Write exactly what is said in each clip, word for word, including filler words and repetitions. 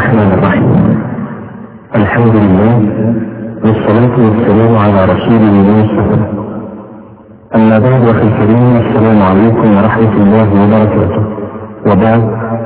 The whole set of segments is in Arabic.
الرحمن الرحيم. الحمد لله والصلاة والسلام على رسول الله. أما بعد أخي الكريم، السلام عليكم ورحمة الله وبركاته. وبعد،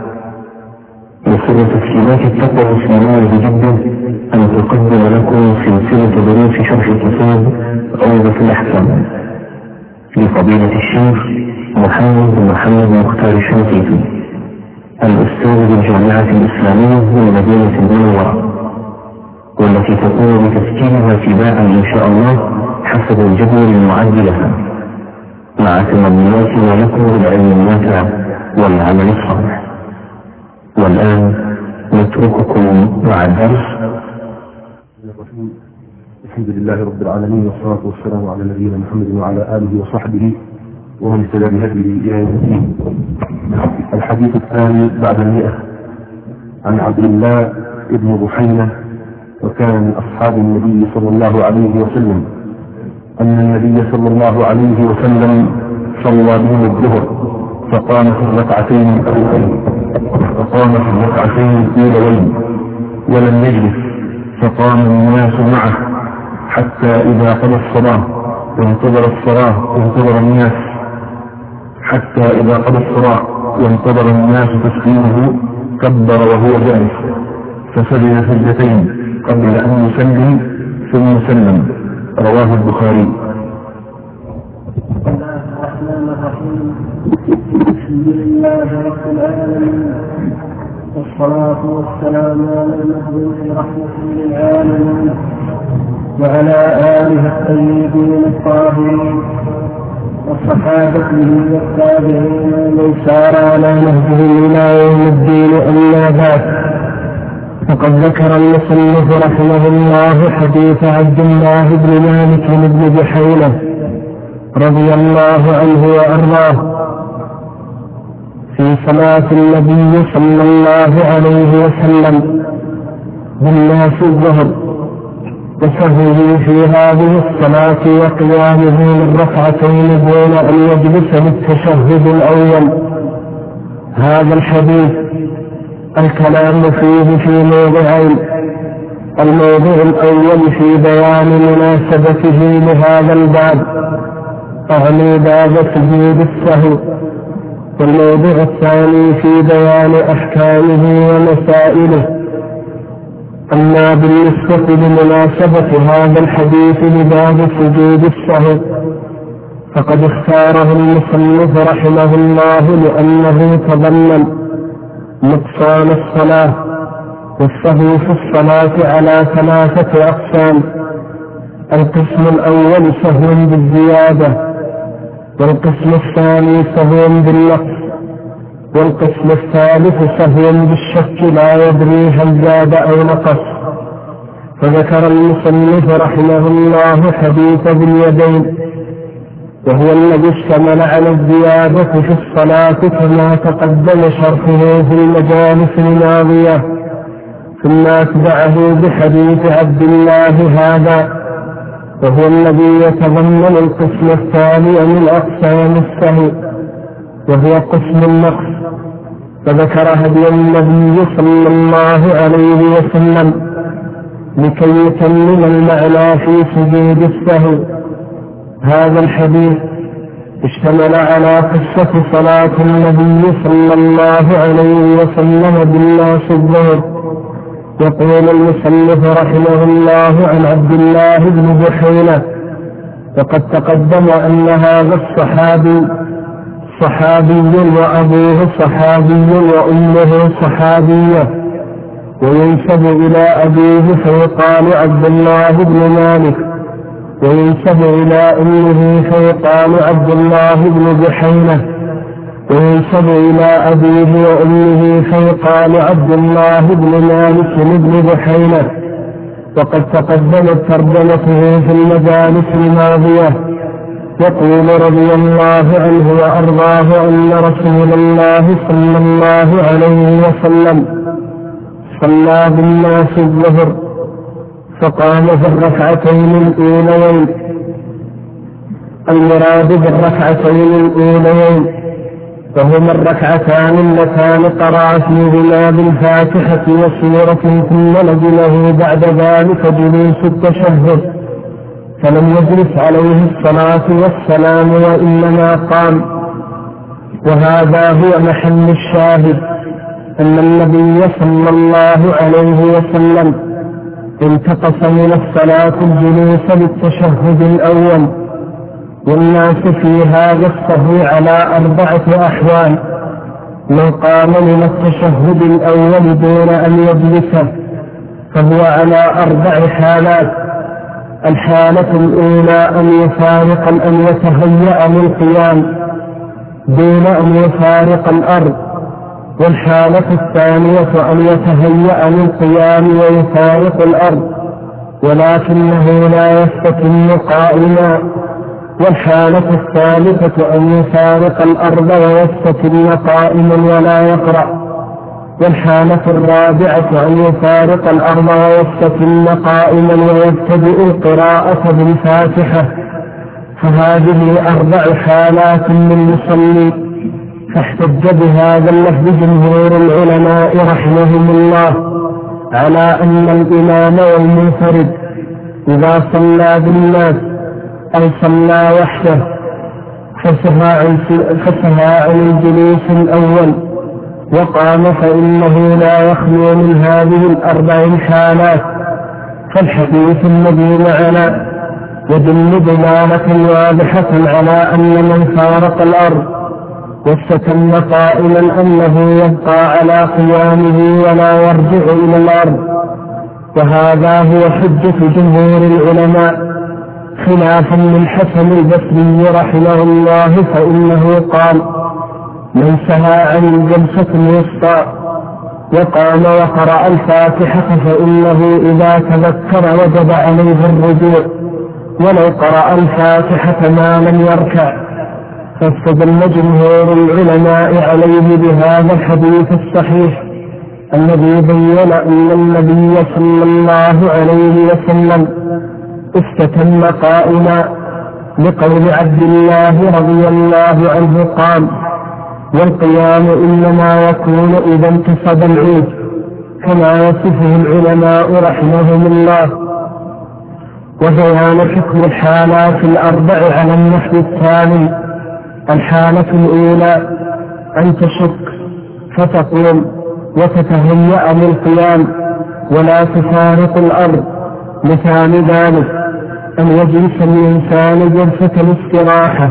يسر تسجيلات التقوى الإسلامية بجدة أن تقدم لكم سلسلة دروس شرح كتاب روضة الأحكام لفضيلة الشيخ محمد بن محمد مختار الشنقيطي، الأستاذ بالجامعة الإسلامية من مدينة المنورة، والتي تكون بتسجيلها تباعا إن شاء الله حسب الجدول المعد لها، مع تمنياتنا لكم بالعلم النافع والعمل الصالح. والآن نترككم مع الدرس. الحمد لله رب العالمين، والصلاة والسلام على نبينا محمد وعلى آله وصحبه ومن اهتدى بهديه إلى يوم الدين. الحديث الثاني بعد المئة، عن عبد الله ابن بحينة، وكان من أصحاب النبي صلى الله عليه وسلم، أن النبي صلى الله عليه وسلم صلى بهم الظهر فقام في الركعتين الأولين فقام في الركعتين الأولين ولم يجلس، فقام الناس معه حتى إذا قضى الصلاة وانتظر الصلاة وانتظر الناس حتى إذا قضى الصلاة وانتظر الناس تسليمه كبر وهو جالس، فسجد سجدتين قبل أن يسلم ثم سلم. رواه البخاري. الرحمن الرحيم. الحمد لله رب العالمين، والصلاة والسلام على المبعوث رحمة للعالمين وعلى آله الطيبين الطاهرين وصحابته والتابعين ومن سار على نهجه إلى يوم الدين. أما بعد، فقد ذكر المصنف رحمه الله حديث عبد الله بن مالك بن بحينة رضي الله عنه وأرضاه في صلاة النبي صلى الله عليه وسلم بالناس الظهر، وسهوه في هذه الصلاة وقيامه من ركعتين دون أن يجلس للتشهد الأول. هذا الحديث الكلام فيه في موضعين: الموضوع الأول في بيان مناسبته لهذا الباب، أعني باب سجود السهو، والموضوع الثاني في بيان أحكامه ومسائله. أما بالنسبة لمناسبة هذا الحديث لباب سجود السهو، فقد اختاره المصنف رحمه الله لأنه تضمن نقصان الصلاة، والسهو في الصلاة على ثلاثة أقسام: القسم الأول سهو بالزيادة، والقسم الثاني سهو بالنقص، والقسم الثالث سهو بالشك لا يدري هل زاد أو نقص. فذكر المصنف رحمه الله حديث ذي اليدين، وهو الذي اشتمل على الزيادة في الصلاة كما تقدم شرحه في المجالس الماضية، ثم أتبعه بحديث عبد الله هذا، وهو الذي يتضمن القسم الثاني من أقسام السهو، وهو قسم النقص. فذكر هدي النبي صلى الله عليه وسلم لكي يتمم المعنى في سجود السهو. هذا الحديث اشتمل على قصة صلاة النبي صلى الله عليه وسلم بالناس الظهر. يقول المصنف رحمه الله عن عبد الله بن بحينة: وقد تقدم أن هذا الصحابي صحابي وأبوه صحابي وأمه صحابية، وينسب إلى أبيه فيقال عبد الله بن مالك، وينسب إلى أمه فيقال عبد الله بن بحينة، وينسب إلى أبيه وأمه فيقال عبد الله بن مالك بن بحينة. وقد تقدمت ترجمته في المجالس الماضية. يقول رضي الله عنه وأرضاه أن رسول الله صلى الله عليه وسلم صلى بالناس الظهر فقام في الركعتين الأوليين. المراد بالركعتين الأوليين وهما الركعتان اللتان قرأ فيهما بالفاتحة وسورة ثم نزله بعد ذلك جلوس التشهد، فلم يجلس عليه الصلاة والسلام وإنما قام. وهذا هو محل الشاهد، أن النبي صلى الله عليه وسلم انتقص من الصلاة الجلوس للتشهد الأول، والناس في هذا الصهو على أربعة أحوال: من قام من التشهد الأول دون أن يجلس فهو على أربع حالات. الحالة الأولى أن يفارق أن يتهيأ للقيام دون أن يفارق الأرض، والحالة الثانية أن يتهيأ للقيام ويفارق الأرض ولكنه لا يستتم قائما، والحالة الثالثة أن يفارق الأرض ويستتم قائما ولا يقرأ، والحالة الرابعة أن يفارق الأرض ويستتم قائما ويبتدئ القراءة بالفاتحة. فهذه أربع حالات للمصلي، فاحتج بهذا اللفظ جمهور العلماء رحمهم الله على أن الإمام والمنفرد إذا صلى بالناس أو صلى وحده فسهى عن الجلوس الأول وقام فإنه لا يخلو من هذه الأربع حالات. فالحديث الذي معنا يدل دلالة واضحة على أن من فارق الأرض واستتم قائلا أنه يبقى على قيامه ولا يرجع إلى الأرض، وهذا هو حجة جمهور العلماء، خلافا للحسن البصري رحمه الله، فإنه قال: من سهى عن الجلسة الوسطى وقام وقرأ الفاتحة فإنه إذا تذكر وجب عليه الرجوع ولو قرأ الفاتحة ما لم يركع. فاستدل جمهور العلماء عليه بهذا الحديث الصحيح الذي بين أن النبي صلى الله عليه وسلم استتم قائما، لقول عبد الله رضي الله عنه قام: والقيام إنما يكون إذا انتصب العود، كما يصفه العلماء رحمهم الله. وبيان حكم الحالات الأربع على النحو التالي: الحالة الأولى أن تشك فتقوم وتتهيأ للقيام ولا تفارق الأرض. مثال ذلك أن يجلس الإنسان جلسة الاستراحة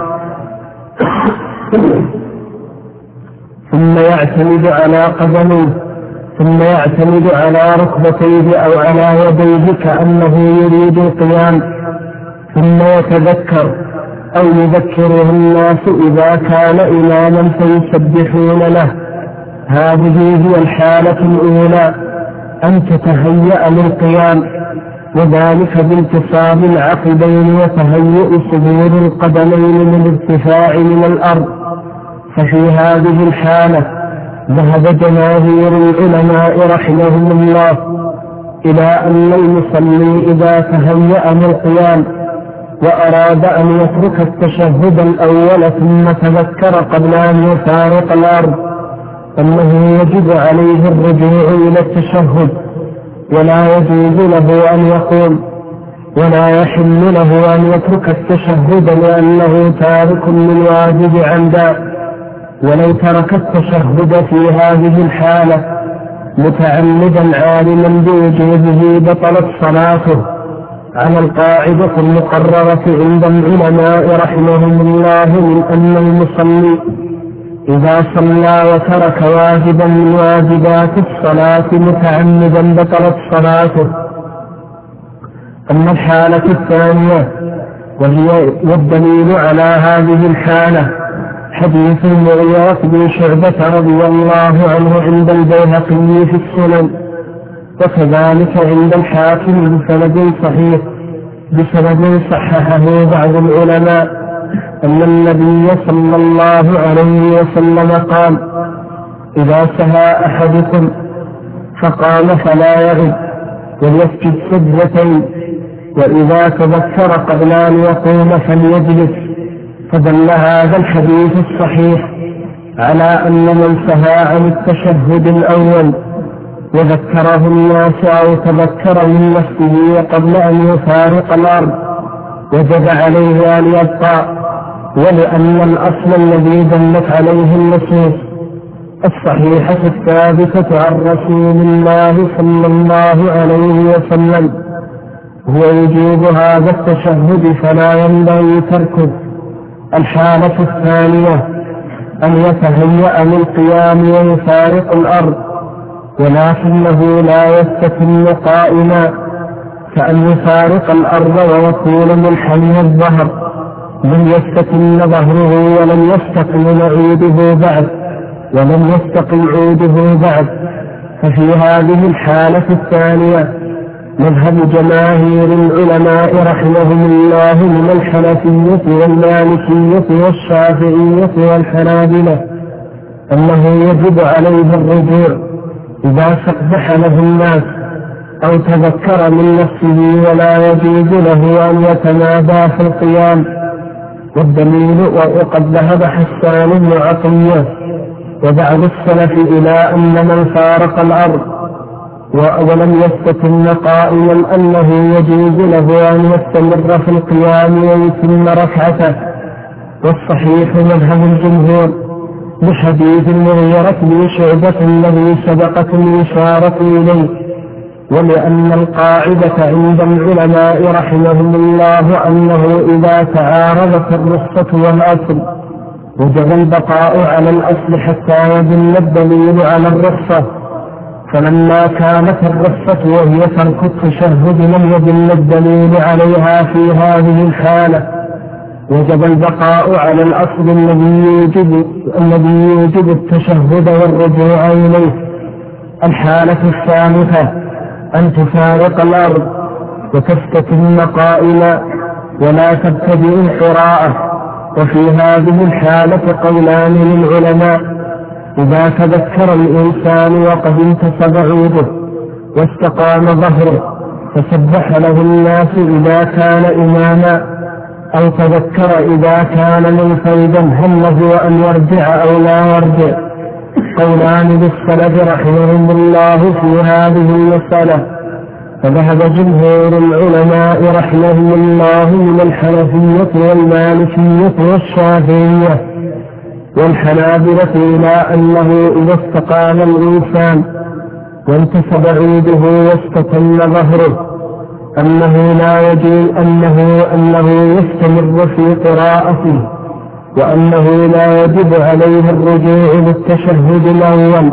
ثم يعتمد على قدميه ثم يعتمد على ركبتيه أو على يديه كأنه يريد القيام، ثم يتذكر أو يذكره الناس إذا كان إماما فيسبحون له. هذه هي الحالة الأولى، أن تتهيأ للقيام، وذلك بانتصاب العقبين وتهيئ صدور القدمين من الارتفاع من الأرض. ففي هذه الحالة ذهب جماهير العلماء رحمهم الله إلى أن المصلي إذا تهيأ للقيام وأراد أن يترك التشهد الأول ثم تذكر قبل أن يفارق الأرض أنه يجب عليه الرجوع إلى التشهد، ولا يجوز له أن يقوم، ولا يحل له أن يترك التشهد لأنه تارك للواجب عمدا. ولو ترك التشهد في هذه الحالة متعمدا عالما بوجوبه بطلت صلاته، على القاعدة المقررة عند العلماء رحمهم الله من أن المصلي إذا صلى وترك واجبا من واجبات الصلاة متعمدا بطلت صلاته. أما الحالة الثانية وهي والدليل على هذه الحالة حديث المغيرة بن شعبة رضي الله عنه عند البيهقي في السنن، وكذلك عند الحاكم بسند صحيح بسند صححه بعض العلماء أن النبي صلى الله عليه وسلم قال: إذا سهى أحدكم فقام فلا يعد وليسجد سجدتين، وإذا تذكر قبل أن يقوم فليجلس. فدل هذا الحديث الصحيح على أن من سهى عن التشهد الأول وذكره الناس أو تذكر من نفسه قبل أن يفارق الأرض وجب عليه أن يبقى، ولأن الأصل الذي دلت عليه النصوص الصحيحة الثابتة عن رسول الله صلى الله عليه وسلم هو وجوب هذا التشهد، فلا ينبغي تركه. الحالة الثانية أن يتهيأ للقيام ويفارق الأرض ولكنه لا يستتم قائما، كأن يفارق الأرض ويكون منحني الظهر لم يستتم ظهره ولم يستقل عوده بعد ولم يستقل عوده بعد ففي هذه الحالة الثانية مذهب جماهير العلماء رحمهم الله من الحنفية والمالكية والشافعية والحنابلة أنه يجب عليه الرجوع إذا استقبح له الناس أو تذكر من نفسه، ولا يجوز له أن يتمادى في القيام. والدليل وقد ذهب حسان بن عطية وبعض السلف إلى أن من فارق الأرض ولم يستتم قائما أنه يجوز له أن يستمر في القيام ويتم ركعته، والصحيح مذهب الجمهور بحديث المغيرة بن شعبة الذي سبقت الإشارة إليه، ولأن القاعدة عند العلماء رحمهم الله أنه إذا تعارضت الرخصة والأصل وجب البقاء على الأصل حتى يدل الدليل على الرخصة، فلما كانت الرخصة وهي ترك التشهد لم يدل الدليل عليها في هذه الحالة، وجب البقاء على الأصل الذي يوجب الذي يوجب التشهد والرجوع إليه. الحالة الثالثة أن تفارق الأرض وتستتم قائما ولا تبتدئ القراءة، وفي هذه الحالة قولان للعلماء: إذا تذكر الإنسان وقد انتصب عوده واستقام ظهره فسبح له الناس إذا كان إماما، أو تذكر إذا كان منفردا هل له أن يرجع أو لا يرجع. قولان للسلف رحمهم الله في هذه المسألة، فذهب جمهور العلماء رحمهم الله من الحنفية والمالكية والشافعية والحنابلة إلى أنه إذا استقام الإنسان وانتسب عوده واستتم ظهره أنه لا يجوز أنه, أنه يستمر في قراءته، وأنه لا يجب عليه الرجوع للتشهد الأول،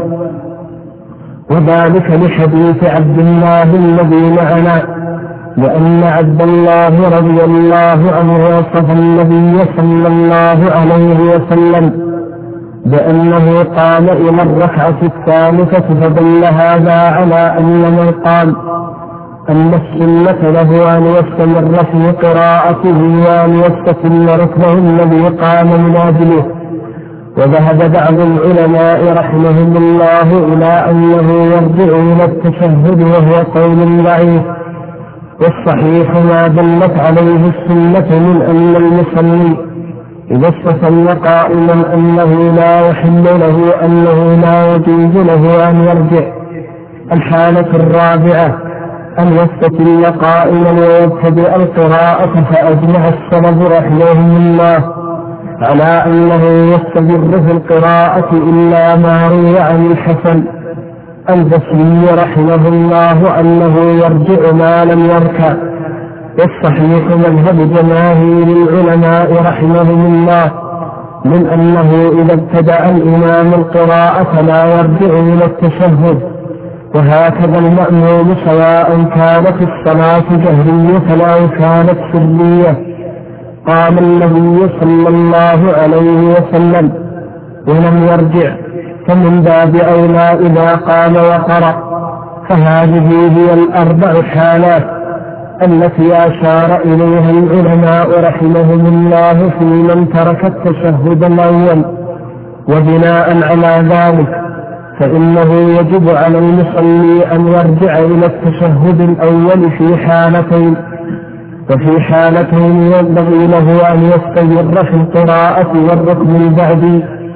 وذلك لحديث عبد الله الذي معنا، لأن عبد الله رضي الله عنه وصف النبي صلى الله عليه وسلم بأنه قام إلى الركعة الثالثة، فدل هذا على أن من قام أن السنة له أن يستمر في قراءته وأن يستتم ركبه الذي قام من أجله. وذهب بعض العلماء رحمهم الله إلى أنه يرجع إلى التشهد وهو قول ضعيف، والصحيح ما دلت عليه السنة من أن المصلي إذا استتم قائما أنه لا يحل له أنه لا يجوز له أن يرجع. الحالة الرابعة أن يستتم قائما ويبتدئ القراءة، فأجمع السلف رحمهم الله على أنه يستمر في القراءة إلا ما روي عن الحسن البصري رحمه الله أنه يرجع ما لم يركع. والصحيح مذهب جماهير العلماء رحمهم الله من أنه إذا ابتدأ الإمام القراءة لا يرجع إلى التشهد، وهكذا المأموم سواء كانت الصلاة جهرية أو كانت سرية. قام النبي صلى الله عليه وسلم ولم يرجع، فمن باب أولى إذا قام وقرأ. فهذه هي الأربع حالات التي أشار إليها العلماء رحمهم الله في من ترك التشهد الأول، وبناء على ذلك فإنه يجب على المصلي أن يرجع إلى التشهد الأول في حالتين، وفي حالتين ينبغي له أن يستمر في القراءة والركن البعدي،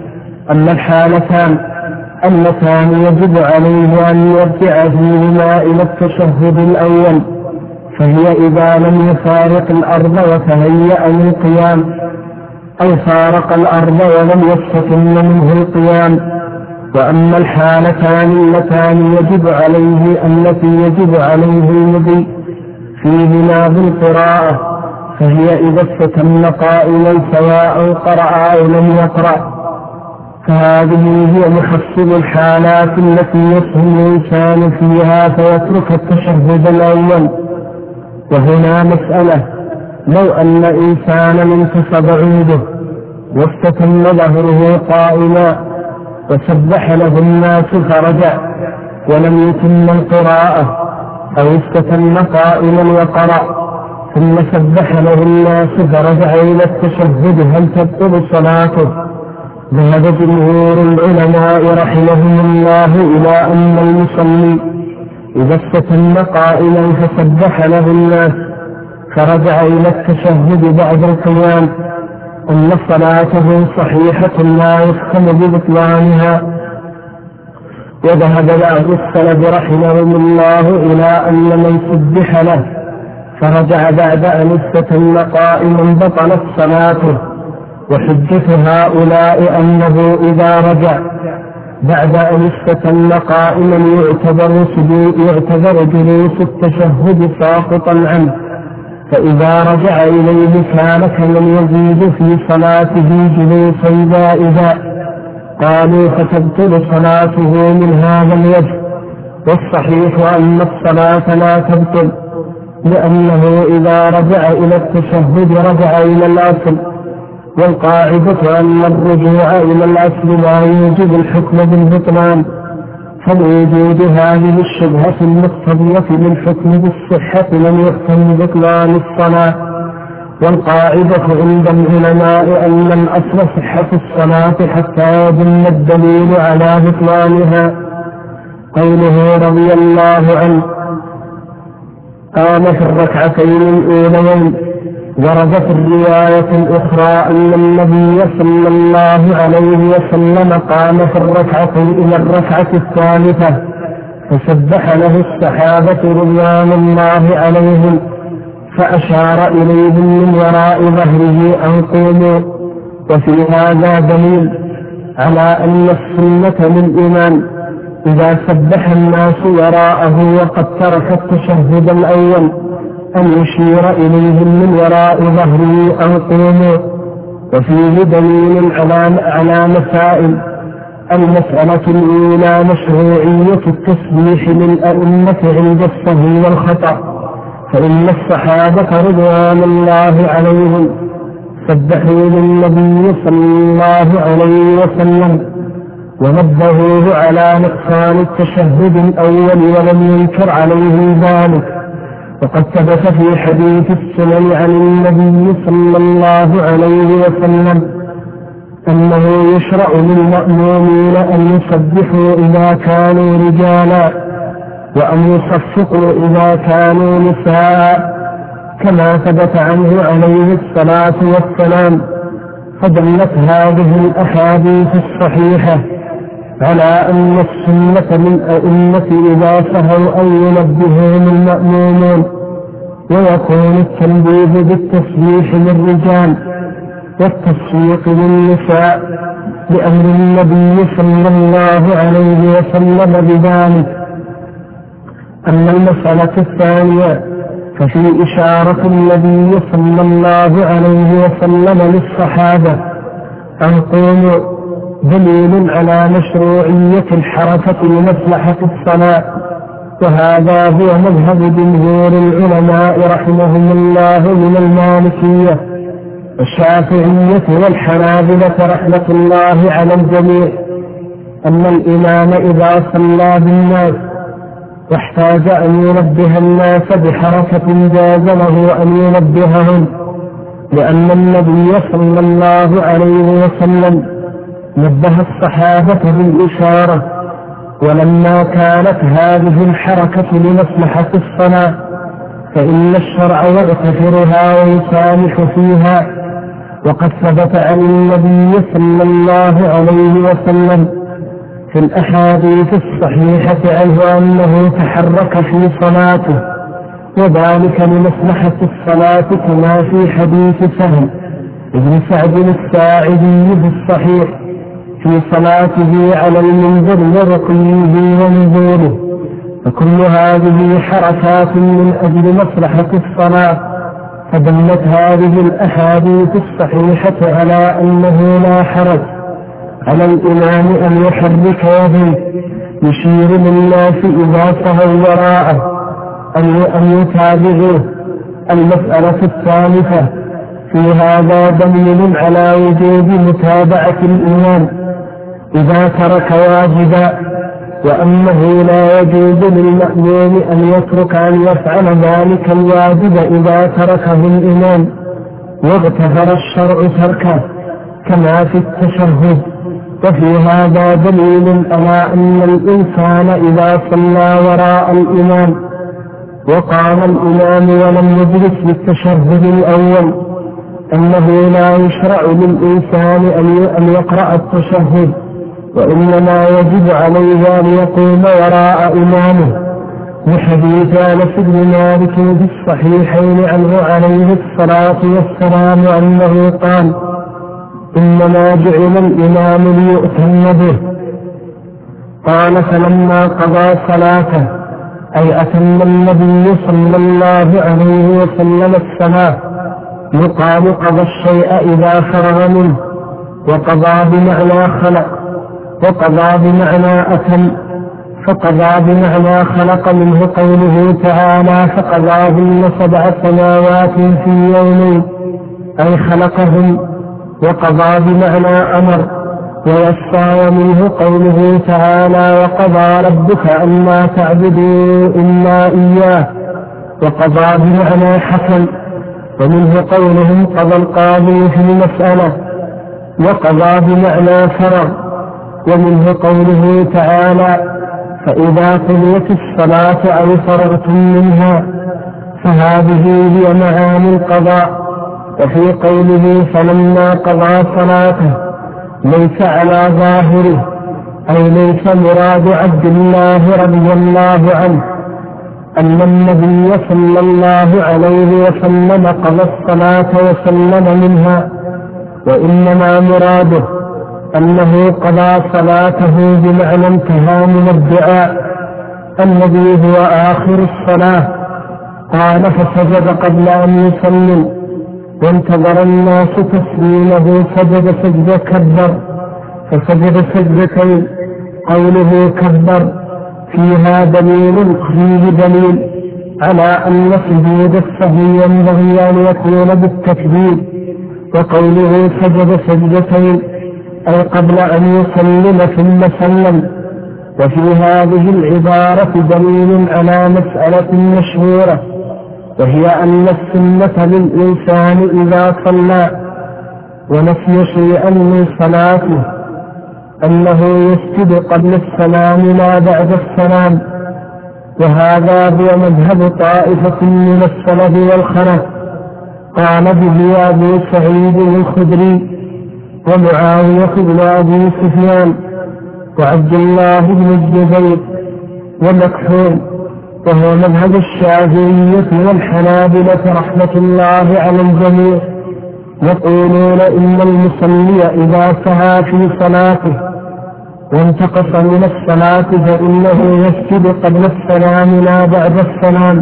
أما الحالتان اللتان يجب عليه أن يرجع فيهما إلى التشهد الأول فهي إذا لم يفارق الأرض وتهيأ للقيام، أو فارق الأرض ولم يستتم منه القيام. وأما الحالتان اللتان يجب عليه التي يجب عليه المضي فيهما بالقراءة فهي إذا استتم قائلا سواء قرأ أو لم يقرأ، فهذه هي محصل الحالات التي يسهل الإنسان فيها فيترك التشهد الأول. وهنا مسألة: لو أن إنسانا انتصب عوده واستتم ظهره قائما وسبح له الناس فرجع ولم يتم القراءة، أو استتم قائما وقرأ ثم سبح له الناس فرجع إلى التشهد، هل تبطل صلاته؟ ذهب جمهور العلماء رحمهم الله إلى أن المصلي إذا استتم قائلا فسبح له الناس فرجع إلى التشهد بعد القيام أن صلاته صحيحة لا يحكم ببطلانها. وذهب بعض السلف رحمهم الله إلى أن من سبح له فرجع بعد أن استتم قائما بطلت صلاته، وحجة هؤلاء أنه إذا رجع بعد أن استتم قائما يعتبر, يعتبر جلوس التشهد ساقطا عنه، فإذا رجع إليه كان كمن يزيد في صلاته جلوسا زائدا. قالوا فتبطل صلاته من هذا الوجه، والصحيح أن الصلاة لا تبطل، لأنه إذا رجع إلى التشهد رجع إلى الأصل، والقاعدة أن الرجوع إلى الأصل لا يوجب الحكم بالبطلان، فلوجود هذه الشبهة المقتضية للحكم بالصحة لم يحكم ببطلان الصلاة. والقاعدة عند العلماء أن الأصل صحة الصلاة حتى يدل الدليل على بطلانها. قوله رضي الله عنه قام في الركعتين الأوليين، ورد في الرواية الأخرى أن النبي صلى الله عليه وسلم قام في الركعة إلى الركعة الثالثة فسبح له الصحابة رضوان الله عليهم، فأشار إليهم من وراء ظهره أن قوموا. وفي هذا دليل على أن السنة للإمام إذا سبح الناس وراءه وقد ترك التشهد الأول أن يشير إليهم من وراء ظهره أن قوموا. وفيه دليل على على مسائل: المسألة الأولى مشروعية التسبيح للأئمة عند السهو والخطأ، فإن الصحابة رضوان الله عليهم سبحوا للنبي صلى الله عليه وسلم ونبهوه على نقصان التشهد الأول ولم ينكر عليه ذلك. وقد ثبت في حديث السنن عن النبي صلى الله عليه وسلم أنه يشرع للمأمومين أن يسبحوا إذا كانوا رجالا وأن يصفقوا إذا كانوا نساء، كما ثبت عنه عليه الصلاة والسلام. فدلت هذه الأحاديث الصحيحة على أن السنة للأئمة إذا سهوا أن ينبههم المأمومون، ويكون التنبيه بالتسبيح للرجال والتصفيق للنساء لأمر النبي صلى الله عليه وسلم بذلك. أما المسألة الثانية ففي إشارة النبي صلى الله عليه وسلم للصحابة أن قوموا دليل على مشروعية الحركة لمصلحة الصلاة، وهذا هو مذهب جمهور العلماء رحمهم الله من المالكية والشافعية والحنابلة رحمة الله على الجميع، أن الإمام إذا صلى بالناس واحتاج أن ينبه الناس بحركة جاز له أن ينبههم، لأن النبي صلى الله عليه وسلم نبه الصحابة بالإشارة، ولما كانت هذه الحركة لمصلحة الصلاة فإن الشرع يغتفرها ويسامح فيها، وقد ثبت عن النبي صلى الله عليه وسلم في الأحاديث الصحيحة عنه أنه تحرك في صلاته، وذلك لمصلحة الصلاة كما في حديث سهل ابن سعد الساعدي في الصحيح في صلاته على المنبر وركوعه ونزوله. فكل هذه حركات من أجل مصلحة الصلاة. فدلت هذه الأحاديث الصحيحة على أنه لا حرج على الإمام أن يحرك يديه يشير للناس إذا سهوا وراءه أن يتابعوه. المسألة الثالثة في هذا دليل على وجوب متابعة الإمام إذا ترك واجبا، وأنه لا يجوز للمأموم أن يترك أن يفعل ذلك الواجب إذا تركه الإمام واغتفر الشرع تركه كما في التشهد. وفي هذا دليل على أن الإنسان إذا صلى وراء الإمام وقام الإمام ولم يجلس للتشهد الأول أنه لا يشرع للإنسان أن يقرأ التشهد، وإنما يجب عليه أن يقوم وراء إمامه، لحديث أنس بن مالك في الصحيحين عنه عليه الصلاة والسلام أنه قال: إنما جعل الإمام ليؤتم به. قال: فلما قضى صلاته أي أتم النبي صلى الله عليه وسلم الصلاة، يقال قضى الشيء إذا فرغ منه، وقضى بمعنى خلق، وقضى بمعنى أتم، فقضى بمعنى خلق منه قوله تعالى: فقضاهن سبع سماوات في يومين، أي خلقهن. وقضى بمعنى أمر ويسعى منه قوله تعالى: وقضى ربك ألا تعبدوا إلا إياه، وقضى بمعنى حكم، ومنه قولهم قضى القاضي في المسألة. وقضى بمعنى فرغ، ومنه قوله تعالى: فإذا قضيت الصلاة أو فرغتم منها، فهذه هي معاني القضاء. وفي قوله فلما قضى صلاته ليس على ظاهره، أي ليس مراد عبد الله رضي الله عنه أن النبي صلى الله عليه وسلم قضى الصلاة وسلم منها، وإنما مراده أنه قضى صلاته بمعنى انتهى من الدعاء الذي هو آخر الصلاة. قال: فسجد قبل أن يسلم، وانتظر الناس تسليمه، سجد سجد كبر، فسجد سجدتين. قوله كبر فيها دليل فيه دليل على أن سجود السهو ينبغي أن يكون بالتكبير. وقوله سجد سجدتين أي قبل أن يسلم ثم سلم. وفي هذه العبارة دليل على مسألة مشهورة، وهي أن السنة للإنسان إذا صلى ونسي شيئا من صلاته أنه يسجد قبل السلام لا بعد السلام. وهذا هو مذهب طائفة من السلف والخلف، قال به أبو سعيد الخدري ومعاوية بن أبي سفيان وعبد الله بن الزبير ومكحول، وهو مذهب الشافعية والحنابلة رحمة الله على الجميع. يقولون إن المصلي إذا سهى في صلاته وانتقص من الصلاة فإنه يسجد قبل السلام لا بعد السلام.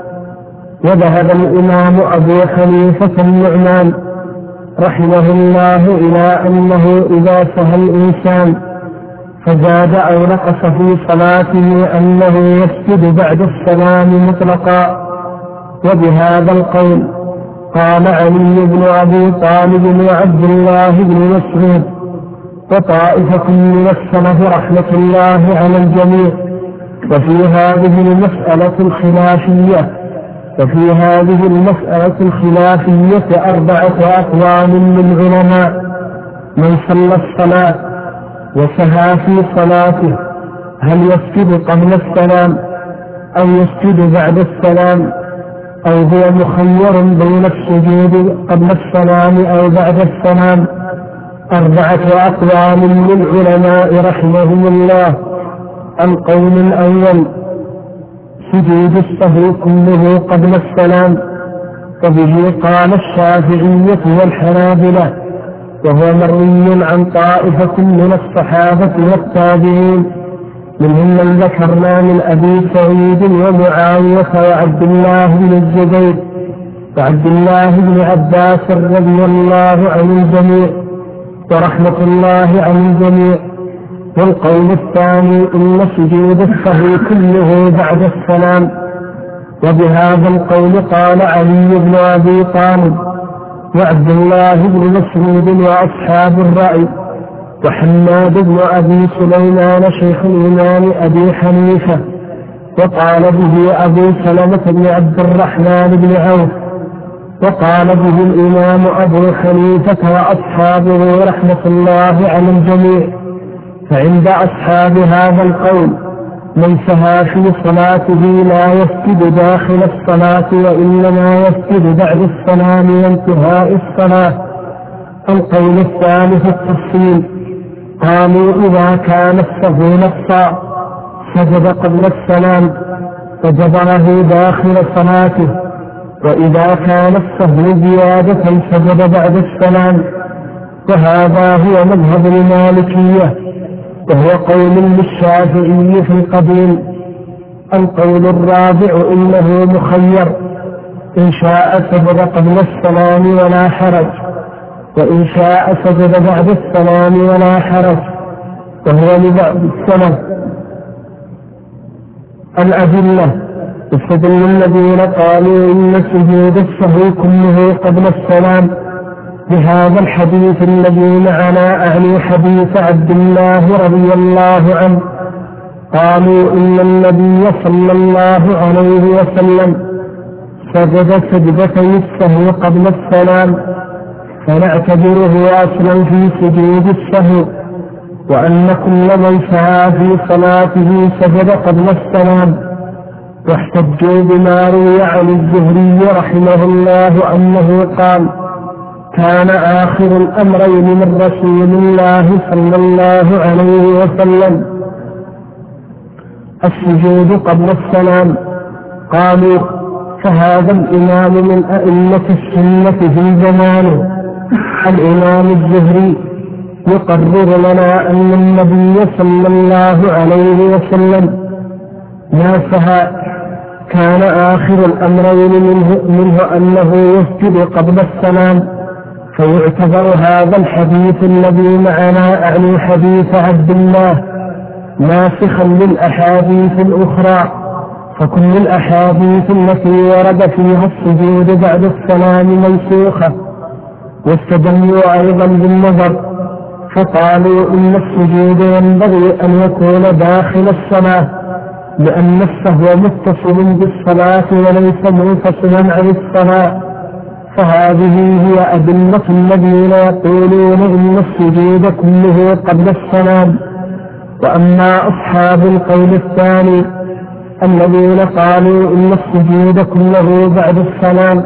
وذهب الإمام أبو حنيفة النعمان رحمه الله إلى أنه إذا سهى الإنسان فزاد أو نقص في صلاته أنه يسجد بعد السلام مطلقا. وبهذا القول قال علي بن أبي طالب وعبد الله بن مسعود وطائفة من السلف رحمة الله على الجميع. وفي هذه المسألة الخلافية وفي هذه المسألة الخلافية أربعة أقوال للعلماء: من صلى الصلاة وسهى في صلاته هل يسجد قبل السلام أو يسجد بعد السلام؟ أو هو مخير بين السجود قبل السلام أو بعد السلام. أربعة أقوال للعلماء رحمهم الله. القول الأول: سجود السهو كله قبل السلام، وبه قال الشافعية والحنابلة، وهو مروي عن طائفة من الصحابة والتابعين، منهم من ذكرنا من أبي سعيد ومعاوية وعبد الله بن الزبير وعبد الله بن عباس رضي الله عن الجميع ورحمة الله عن الجميع. والقول الثاني: إن سجود السهو كله بعد السلام، وبهذا القول قال علي بن أبي طالب وعبد الله بن مسعود وأصحاب الرأي وحماد بن أبي سليمان شيخ الإمام أبي حنيفة، وقال به أبو سلمة بن عبد الرحمن بن عوف، وقال به الإمام أبو حنيفة وأصحابه رحمة الله على الجميع. فعند أصحاب هذا القول من سهى في صلاته لا يسجد داخل الصلاة، وإنما يسجد بعد السلام وانتهاء الصلاة. القول الثالث التفصيل، قالوا إذا كان السهو نقصا سجد قبل السلام فجبره داخل صلاته، وإذا كان السهو زيادة سجد بعد السلام. وهذا هو مذهب المالكية، وهو قول للشافعي في القديم. القول الرابع: إنه مخير، إن شاء سجد قبل السلام ولا حرج، وإن شاء سجد بعد السلام ولا حرج، وهو لبعض السلف. الأدلة: استدل الذين قالوا إن سجود السهو كله قبل السلام بهذا الحديث الذي معنا، أعني حديث عبد الله رضي الله عنه. قالوا إن النبي صلى الله عليه وسلم سجد سجدتي السهو قبل السلام، فنعتبره أصلا في سجود السهو، وأن كل من سعى في صلاته سجد قبل السلام. واحتجوا بما روي عن الزهري رحمه الله أنه قال: كان آخر الأمرين من رسول الله صلى الله عليه وسلم السجود قبل السلام. قالوا: فهذا الإمام من أئمة السنة في زمانه الإمام الزهري يقرر لنا أن النبي صلى الله عليه وسلم ما سهى، كان آخر الأمرين منه, منه أنه يسجد قبل السلام. فيعتبر هذا الحديث الذي معنا، أعني حديث عبد الله، ناسخا للأحاديث الأخرى، فكل الأحاديث التي ورد فيها السجود بعد السلام منسوخة. واستدلوا أيضا بالنظر، فقالوا إن السجود ينبغي أن يكون داخل الصلاة، لأن السهو متصل بالصلاة وليس منفصلا عن الصلاة. فهذه هي أدلة الذين يقولون إن السجود كله قبل السلام. وأما أصحاب القول الثاني الذين قالوا إن السجود كله بعد السلام،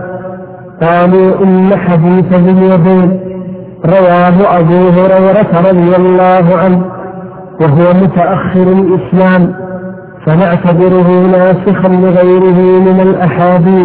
قالوا إن حديث ذي اليدين رواه أبو هريرة رضي الله عنه، وهو متأخر الإسلام، فنعتبره ناسخا لغيره من الأحاديث.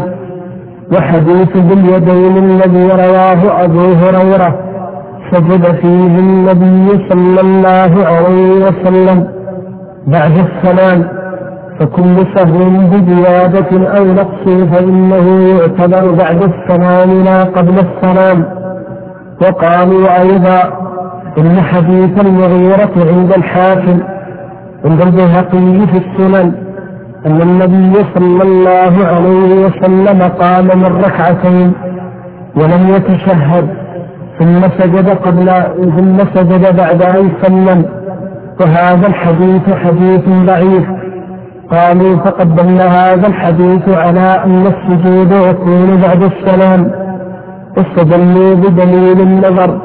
وحديث ذي اليدين الذي رواه أبو هريرة سجد فيه النبي صلى الله عليه وسلم بعد السلام، فكل سهو بزيادة أو نقص فإنه يعتبر بعد السلام لا قبل السلام. وقالوا أيضا إن حديث المغيرة عند الحاكم عند البيهقي في السنن أن النبي صلى الله عليه وسلم قام من ركعتين ولم يتشهد، ثم سجد قبل ثم سجد بعد أن سلم، وهذا الحديث حديث ضعيف. قالوا: فقد دل هذا الحديث على أن السجود يكون بعد السلام. استدلوا بدليل النظر،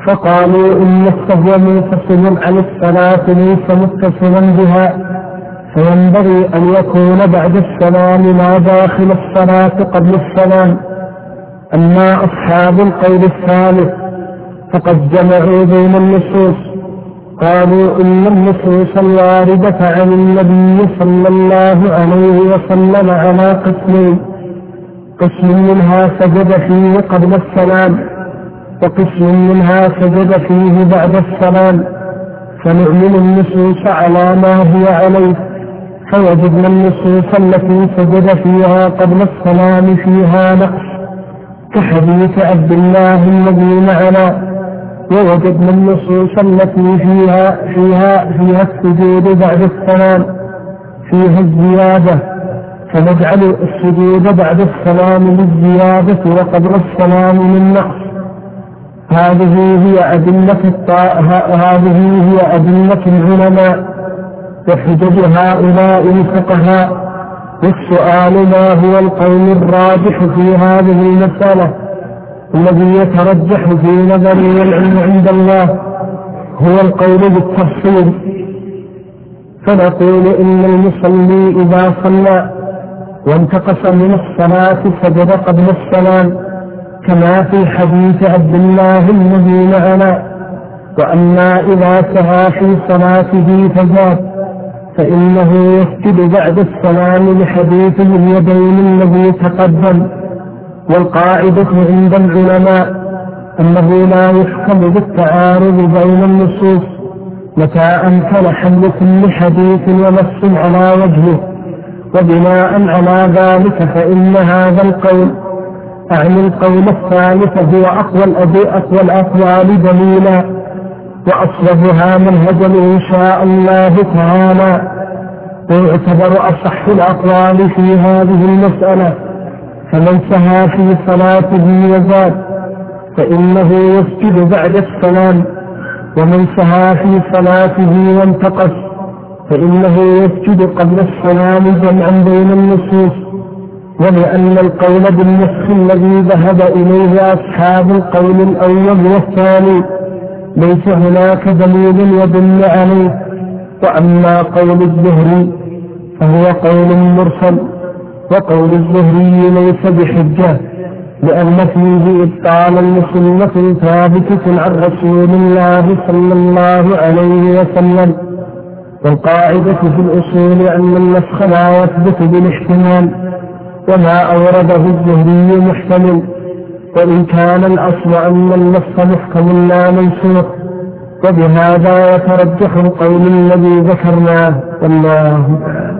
فقالوا إن السهو منفصل عن الصلاة ليس متصلا بها، فينبغي أن يكون بعد السلام ما داخل الصلاة قبل السلام. أما أصحاب القول الثالث فقد جمعوا بين النصوص، قالوا إن النصوص الواردة عن النبي صلى الله عليه وسلم على قسمين: قسم منها سجد فيه قبل السلام، وقسم منها سجد فيه بعد السلام، فنؤمن النصوص على ما هي عليه، فوجدنا النصوص التي سجد فيها قبل السلام فيها نقص كحديث عبد الله الذي معنا، ووجدنا النصوص التي فيها فيها فيها السجود بعد السلام فيها الزيادة، فنجعل السجود بعد السلام للزيادة وقبل السلام للنقص. هذه هي أدلة هذه هي أدلة العلماء وحجج هؤلاء الفقهاء. والسؤال: ما هو القول الراجح في هذه المسألة الذي يترجح في نظري والعلم عند الله؟ هو القول بالتفصيل، فنقول إن المصلي إذا صلى وانتقص من الصلاة سجد قبل السلام كما في حديث عبد الله الذي معنا. وأما إذا سهى في صلاته فزاد فإنه يسجد بعد السلام لحديث اليدين الذي تقدم. والقاعدة عند العلماء أنه لا يحكم بالتعارض بين النصوص متى أمكن حمل كل حديث ونص على وجهه، وبناء على ذلك فإن هذا القول أعني القول الثالث هو أقوى الأقوال دليلا وأصلبها منهجا إن شاء الله تعالى، ويعتبر أصح الأقوال في هذه المسألة. فمن سهى في صلاته وزاد فإنه يسجد بعد السلام، ومن سهى في صلاته وانتقص فإنه يسجد قبل السلام جمعا بين النصوص. ولأن القول بالنسخ الذي ذهب إليه أصحاب القول الأول والثاني ليس هناك دليل يدل عليه. وأما قول الزهري فهو قول مرسل، وقول الزهري ليس بحجة لأن فيه إبطالا لسنة ثابتة عن رسول الله صلى الله عليه وسلم. والقاعدة في الأصول أن النسخ لا يثبت بالاحتمال، وما أورده الزهري محتمل، وإن كان الأصل أن النص محكم لا منسوخ. وبهذا يترجح القول الذي ذكرناه، والله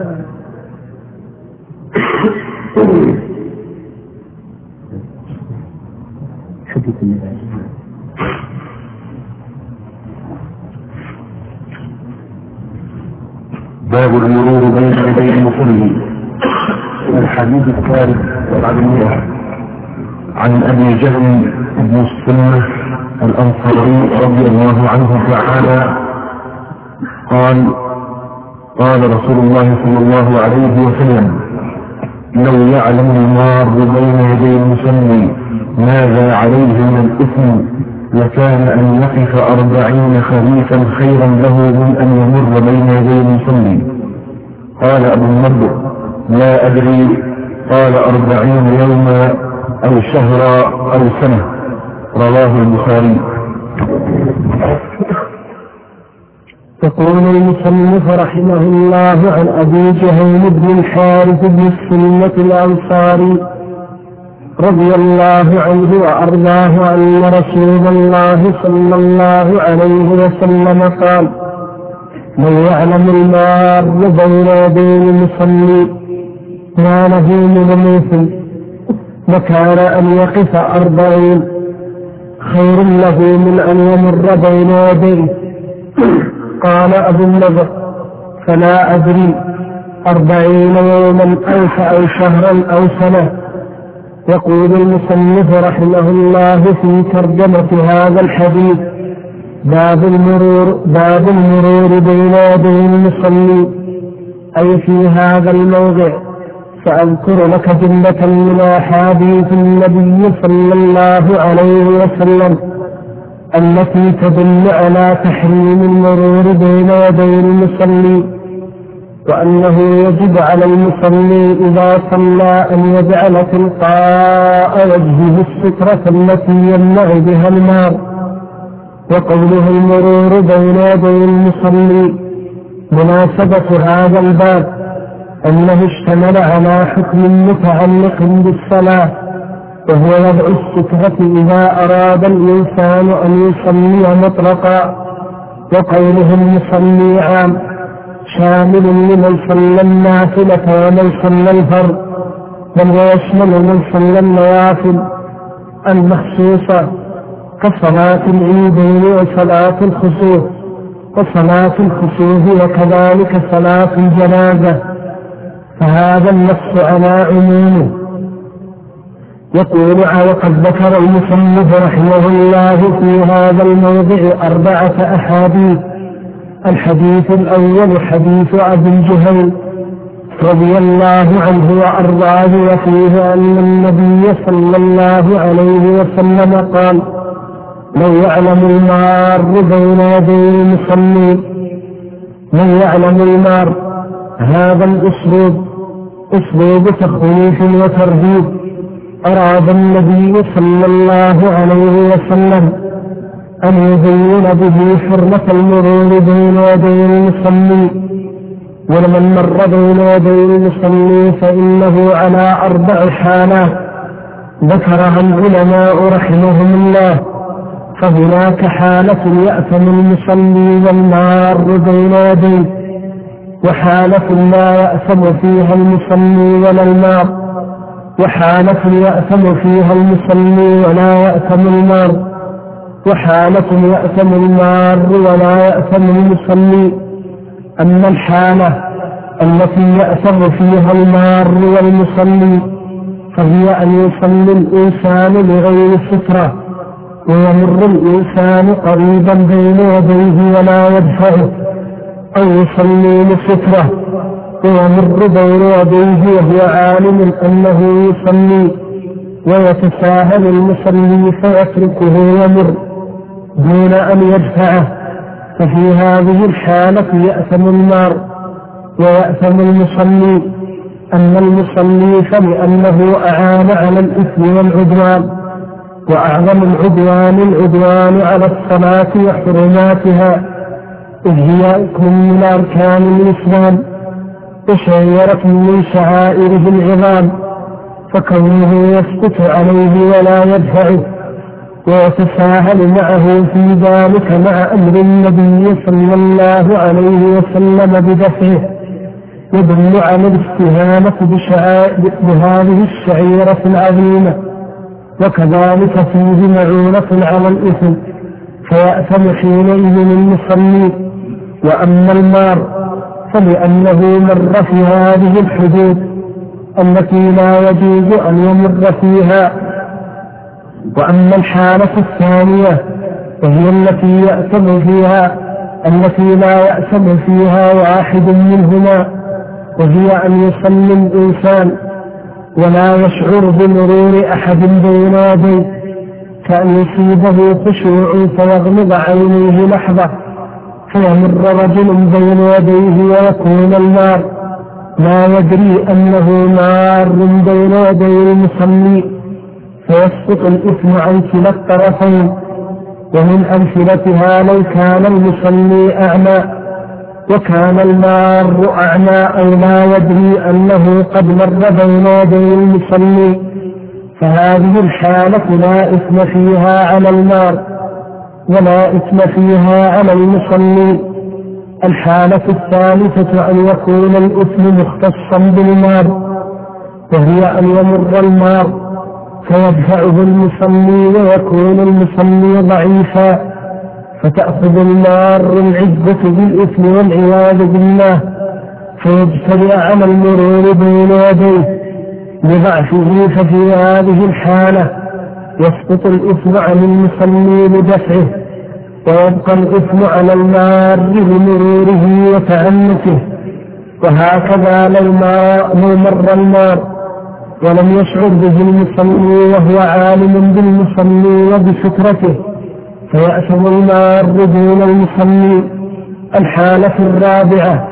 باب المرور بين يدي المصلي. الحديث الثالث بعد المئة عن أبي جهل بن السنة الأنصاري رضي الله عنه تعالى قال: قال رسول الله صلى الله عليه وسلم: لو يعلم المار بين يدي المصلي ماذا عليه من الإثم لكان أن يقف أربعين خريفا خيرا له من أن يمر بين يدي المصلي. قال أبو النضر: لا أدري. قال: أربعين يوما أو شهرا أو سنة. رواه البخاري. يقول المصنف رحمه الله عن أبي جهل بن الحارث بن السنة الأنصاري رضي الله عنه وأرضاه أن رسول الله صلى الله عليه وسلم قال: من يعلم المار بين يدي المصلي ما له من مثل مكان أن يقف أربعين خير له من أن يمر بين يديه. قال أبو النضر: فلا أدري، أربعين يوما أو أو شهرا أو سنة. يقول المصنف رحمه الله في ترجمة هذا الحديث: باب المرور باب المرور بين يدي المصلي، أي في هذا الموضع سأذكر لك جملة من أحاديث النبي صلى الله عليه وسلم التي تدل على تحريم المرور بين يدي المصلي. وأنه يجب على المصلي إذا صلى أن يجعل تلقاء وجهه السترة التي يمنع بها النار. وقوله المرور بين يدي المصلي مناسبة هذا الباب أنه اشتمل على حكم متعلق بالصلاة، وهو وضع السترة إذا أراد الإنسان أن يصلي مطلقا. وقوله المصلي عام شامل لمن صلى النافلة ومن صلى الفرض، بل ويشمل من صلى النوافل المخصوصة كصلاة العيدين وصلاة الخسوف وصلاة الخسوف وكذلك صلاة الجنازة، فهذا النص على عمومه. يقول وقد ذكر المصنف رحمه الله في هذا الموضع أربعة أحاديث. الحديث الأول حديث أبي الجهل رضي الله عنه وأرضاه، وفيه أن النبي صلى الله عليه وسلم قال: لو يعلم المار بين يدي المصلي، من يعلم المار، هذا الأسلوب أسلوب تخويف وترهيب. أراد النبي صلى الله عليه وسلم أن يبين به حرمة المرور بين يدي المصلي، ولمن مر بين يدي المصلي فإنه على أربع حالات ذكرها العلماء رحمهم الله. فهناك حالة يأثم المصلي والمار بين يديه، وحالة لا يأثم فيها المصلي ولا المار، وحالة يأثم فيها المصلي ولا يأثم المار، وحالة يأثم المار ولا يأثم المصلي. أما الحالة التي يأثم فيها المار والمصلي فهي أن يصلي الإنسان لغير سترة، ويمر الإنسان قريبا بين يديه ولا يدفعه، أو يصلي لسترة ويمر بين يديه وهو عالم أنه يصلي، ويتساهل المصلي فيتركه يمر دون أن يدفعه، ففي هذه الحالة يأثم المار ويأثم المصلي. أما المصلي فلأنه أعان على الإثم والعدوان، وأعظم العدوان العدوان على الصلاة وحرماتها، إذ هي ركن من أركان الإسلام وشعيرة من شعائره العظام، فكونه يسقط عليه ولا يدفعه ويتساهل معه في ذلك مع أمر النبي صلى الله عليه وسلم بدفعه يدل على الاستهانة بهذه الشعيرة العظيمة. وكذلك فيه معونة على الإثم فيأثم حينئذ المصلي. وأما المار فلأنه مر في هذه الحدود التي لا يجوز أن يمر فيها. وأما الحالة الثانية وهي التي يأثم فيها التي لا يأثم فيها واحد منهما، وهي أن يصلي الإنسان ولا يشعر بمرور أحد بين يديه، كأن يصيبه خشوع فيغمض عينيه لحظة فيمر رجل بين يديه ويكون المار لا يدري أنه مار بين يدي المصلي، فيسقط الإثم عن كلا الطرفين. ومن أمثلتها لو كان المصلي أعمى وكان المار أعمى أو لا يدري أنه قد مر بين يدي المصلي، فهذه الحالة لا إثم فيها على المار ولا إثم فيها على المصلي. الحالة الثالثة أن يكون الإثم مختصا بالمار، وهي أن يمر المار فيدفعه المصلي ويكون المصلي ضعيفا، فتأخذ المار العزة بالإثم والعياذ بالله، فيجترئ على المرور بين يديه لضعفه. ففي هذه الحالة يسقط الإثم عن المصلي لدفعه، ويبقى الإثم على المار بمروره وتعنته. وهكذا لو مر المار ولم يشعر به المصلي وهو عالم بالمصلي وبسترته فيأثم المار دون المصلي. الحالة الرابعة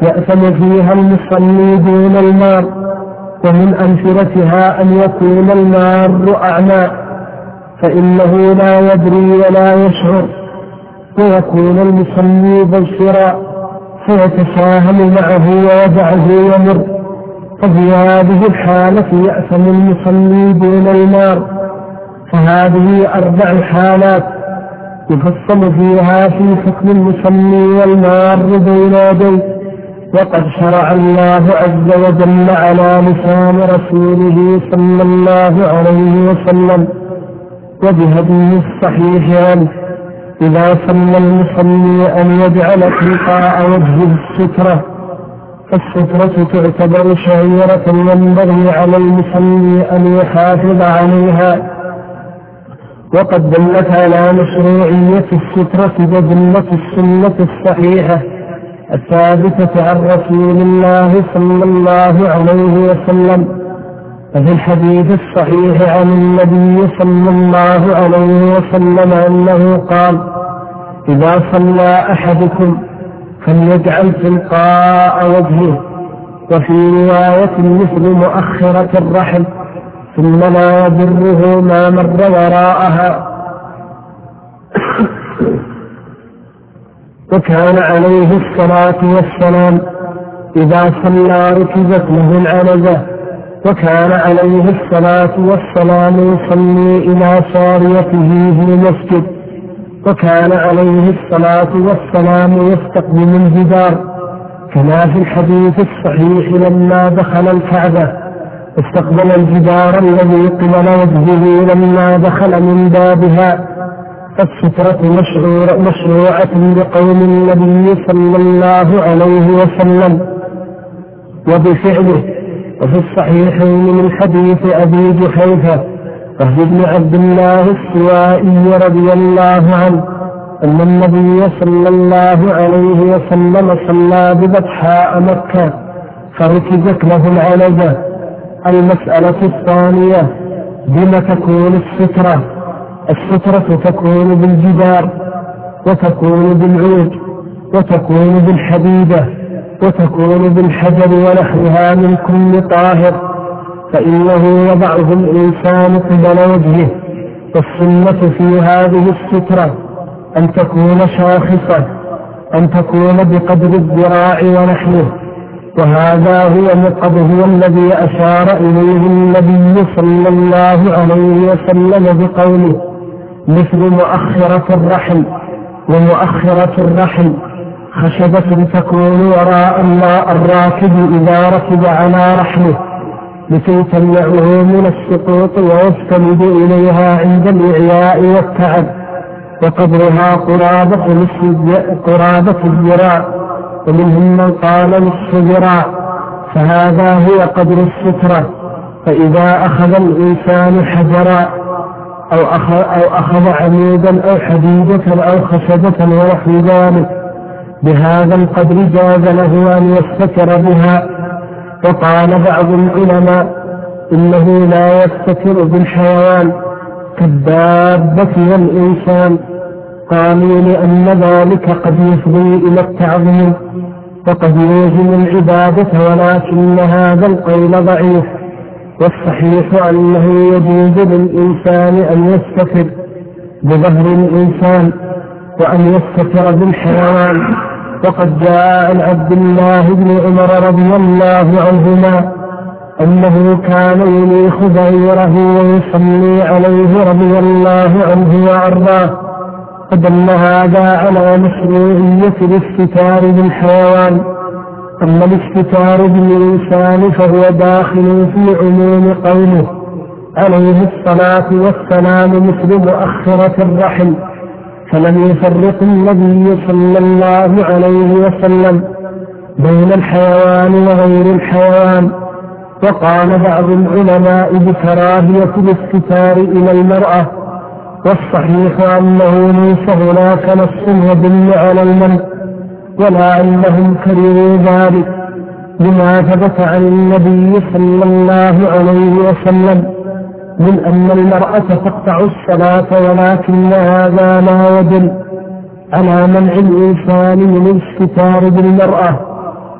يأثم فيها المصلي دون المار. ومن أمثلتها أن يكون المار أعمى فإنه لا يدري ولا يشعر، ويكون المصلي بصيرا فيتساهل معه ويدعه يمر، ففي هذه الحالة يأثم المصلي دون المار. فهذه أربع حالات يفصل فيها في حكم المصلي والمار بين يديه، وقد شرع الله عز وجل على لسان رسوله صلى الله عليه وسلم وبهديه الصحيح عنه إذا صلى المصلي أن يجعل تلقاء وجهه السترة، فالسترة تعتبر شعيرة ينبغي على المصلي أن يحافظ عليها. وقد دلت على مشروعية السترة بأدلة السنة الصحيحة الثابتة عن رسول الله صلى الله عليه وسلم. ففي الحديث الصحيح عن النبي صلى الله عليه وسلم أنه قال: إذا صلى أحدكم فليجعل تلقاء وجهه. وفي رواية مثل مؤخرة الرحل ثم لا يضره ما مر وراءها. وكان عليه الصلاة والسلام إذا صلى ركزت له العنزة، وكان عليه الصلاة والسلام يصلي إلى ساريته في المسجد، وكان عليه الصلاة والسلام يستقبل الجدار، كما في الحديث الصحيح لما دخل الكعبة استقبل الجدار الذي قبل وجهه لما دخل من بابها. فالسترة مشروعة بقول النبي صلى الله عليه وسلم وبفعله. وفي الصحيحين من حديث أبي جحيفة وهو ابن عبد الله السوائي رضي الله عنه أن النبي صلى الله عليه وسلم صلى ببطحاء مكة فركزت له العنزة. المسألة الثانية: بما تكون السترة؟ السترة تكون بالجدار، وتكون بالعود، وتكون بالحديدة، وتكون بالحجر ونحوها من كل طاهر، فإنه يضعه الإنسان قبل وجهه. والسنة في هذه السترة أن تكون شاخصة، أن تكون بقدر الذراع ونحوه. وهذا هو هو الذي أشار إليه النبي صلى الله عليه وسلم بقوله: مثل مؤخرة الرحل. ومؤخرة الرحل خشبة تكون وراء الراكب إذا ركب على رحله لكي تمنعه من السقوط ويستند إليها عند الإعياء والتعب، وقدرها قرابة قرابة الذراع، ومنهم من قال نصف ذراع، فهذا هو قدر السترة. فإذا أخذ الإنسان حجرا أو أخذ, أو أخذ عمودا أو حديدة أو خشبة ونحو ذلك بهذا القدر جاز له أن يستتر بها. وقال بعض العلماء إنه لا يستتر بالحيوان كالدابة والإنسان، قالوا لأن ذلك قد يفضي إلى التعظيم وقد يوجب العبادة، ولكن هذا القول ضعيف. والصحيح أنه يجوز للإنسان أن يستتر بظهر الإنسان وأن يستتر بالحيوان. وقد جاء عن عبد الله بن عمر رضي الله عنهما أنه كان ينيخ بعيره ويصلي عليه رضي الله عنه وأرضاه، فدل هذا على مشروعية الاستتار بالحيوان. أما الاستتار بالإنسان فهو داخل في عموم قوله عليه الصلاة والسلام مثل مؤخرة الرحل، فلم يفرق النبي صلى الله عليه وسلم بين الحيوان وغير الحيوان. وقال بعض العلماء بكراهية الاستتار إلى المرأة، والصحيح أنه ليس هناك نص يدل على المنع، ولا أنهم كرهوا ذلك لما ثبت عن النبي صلى الله عليه وسلم من أن المرأة تقطع الصلاة، ولكن هذا لا يدل على منع الإنسان من الاستتار بالمرأة.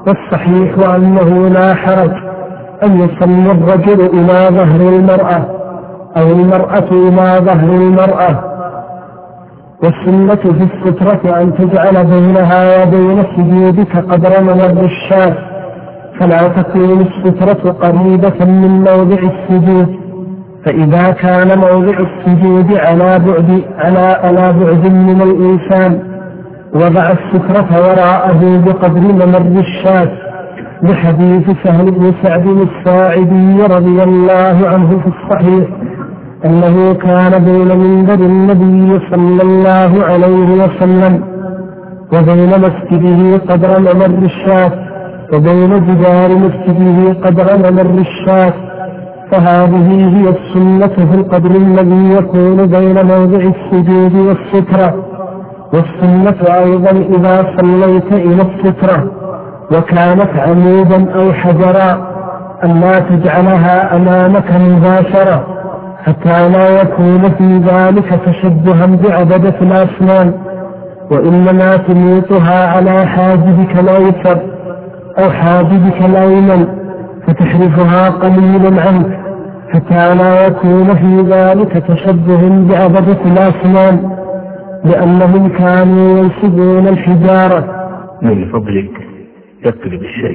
والصحيح أنه لا حرج أن يصلي الرجل إلى ظهر المرأة أو المرأة إلى ظهر المرأة. والسنة في السترة أن تجعل بينها وبين سجودك قدر ممر الشاة، فلا تكون السترة قريبة من موضع السجود، فإذا كان موضع السجود على بعد على على بعد من الإنسان وضع السترة وراءه بقدر ممر الشاة، لحديث سهل بن سعد الساعدي رضي الله عنه في الصحيح أنه كان بين منبر النبي صلى الله عليه وسلم وبين مسجده قدر ممر الشاة وبين جدار مسجده قدر ممر الشاة، فهذه هي السنة في القدر الذي يكون بين موضع السجود والسترة. والسنة أيضا إذا صليت إلى السترة وكانت عمودا أو حجرا أن لا تجعلها أمامك مباشرة حتى لا يكون في ذلك تشبها بعبدة الأصنام، وإنما تميطها على حاجبك الأيسر أو حاجبك الأيمن فتحرفها قليلا عنك حتى لا يكون في ذلك تشبه بعبدة الأصنام، لأنهم كانوا ينسبون الحجارة. من فضلك تقلب الشيء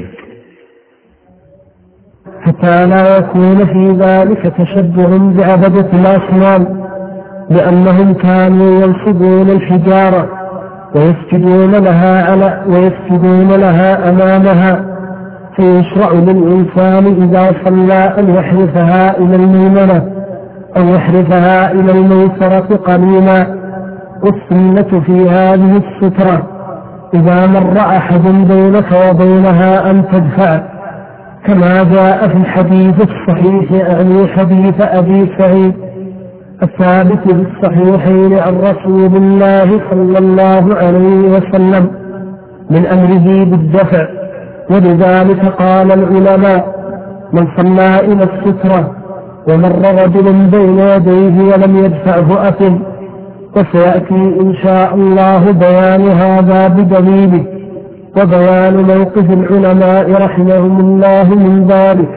حتى لا يكون في ذلك تشبه بعبدة الأصنام، لأنهم كانوا ينسبون الحجارة ويسجدون لها على ويسجدون لها أمامها، فيشرع للإنسان إذا صلى أن يحرفها إلى الميمنة أو يحرفها إلى الميسرة قليلا. والسنة في هذه السترة إذا مر أحد بينك وبينها أن تدفع، كما جاء في الحديث الصحيح يعني حديث أبي سعيد الثابت في الصحيحين عن رسول الله صلى الله عليه وسلم من أمره بالدفع. ولذلك قال العلماء: من صلى إلى السترة ومر رجل بين يديه ولم يدفعه أثم. وسيأتي إن شاء الله بيان هذا بدليله وبيان موقف العلماء رحمهم الله من ذلك.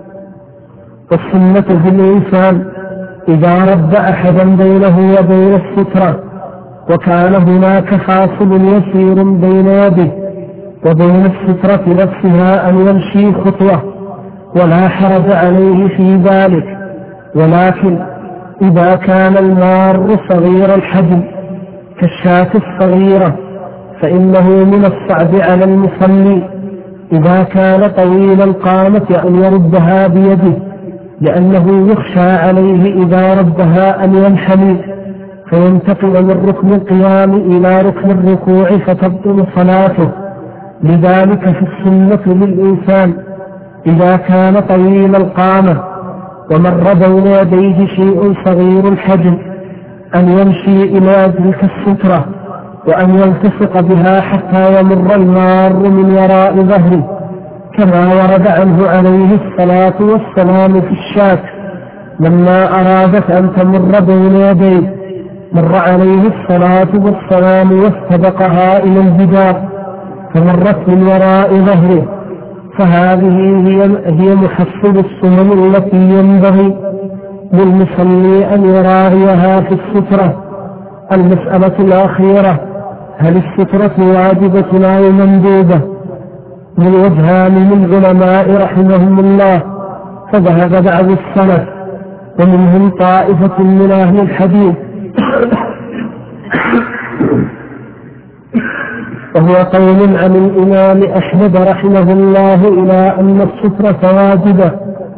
والسنة في الإنسان إذا رد أحدا بينه وبين السترة وكان هناك فاصل يسير بين يده وبين السترة نفسها أن يمشي خطوة، ولا حرج عليه في ذلك، ولكن إذا كان المار صغير الحجم كالشاة الصغيرة فإنه من الصعب على المصلي إذا كان طويل القامة أن يردها بيده، لأنه يخشى عليه إذا ردها أن ينحني فينتقل من ركن القيام إلى ركن الركوع فتبطل صلاته. لذلك في السنة للإنسان إذا كان طويل القامة ومر بين يديه شيء صغير الحجم أن يمشي إلى تلك السترة وأن يلتصق بها حتى يمر المار من وراء ظهره، كما ورد عنه عليه الصلاة والسلام في الشاة لما أرادت أن تمر بين يديه مر عليه الصلاة والسلام واستبقها إلى الجدار فمرت من وراء ظهره. فهذه هي, هي محصل السنن التي ينبغي للمصلي أن يراعيها في السترة. المسألة الأخيرة: هل السترة واجبة أو مندوبة؟ من وجهان من العلماء رحمهم الله، فذهب بعض السلف ومنهم طائفة من أهل الحديث وهو قول عن الإمام أحمد رحمه الله إلى أن السترة واجبة،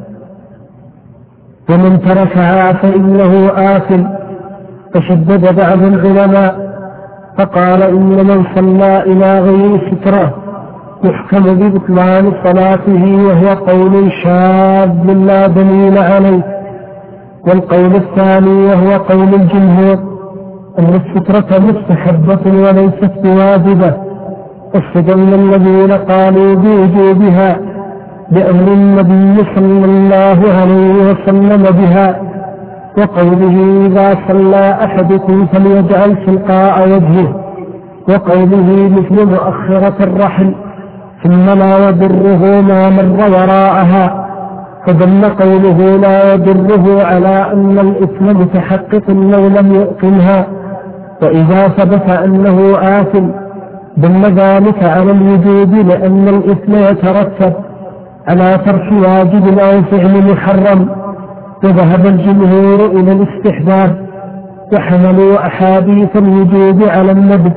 ومن تركها فإنه آثم. فشدد بعض العلماء فقال إن من صلى إلى غير سترة يحكم ببطلان صلاته، وهو قول شاذ لا دليل عليه. والقول الثاني وهو قول الجمهور أن السترة مستحبة وليست بواجبة، واستدل الذين قالوا بوجوبها بأمر النبي صلى الله عليه وسلم بها، وقوله إذا صلى أحدكم فليجعل تلقاء وجهه، وقوله مثل مؤخرة الرحل ثم لا يضره ما مر وراءها، فدل قوله لا يضره على أن الإثم متحقق لو لم يؤقمها. وإذا ثبت أنه آثم دل ذلك على الوجوب، لأن الإثم يترتب على ترك واجب أو فعل محرم. وذهب الجمهور إلى الاستحباب، وحملوا أحاديث الوجوب على الندب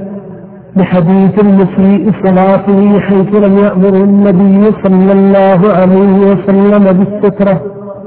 بحديث المسيء صلاته، حيث لم يأمر النبي صلى الله عليه وسلم بالسترة.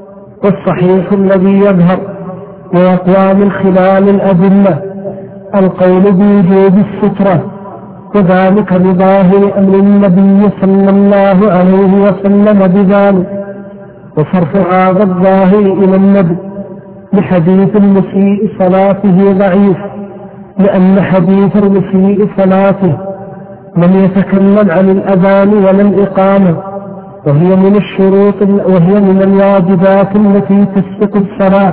والصحيح الذي يظهر ويقوى من خلال الأدلة القول بوجوب السترة، وذلك بظاهر أمر النبي صلى الله عليه وسلم بذلك، وصرف هذا الظاهر إلى الندب بحديث المسيء صلاته ضعيف، لأن حديث المسيء صلاته لم يتكلم عن الأذان ولا الإقامة، وهي من الشروط وهي من الواجبات التي تسبق الصلاة.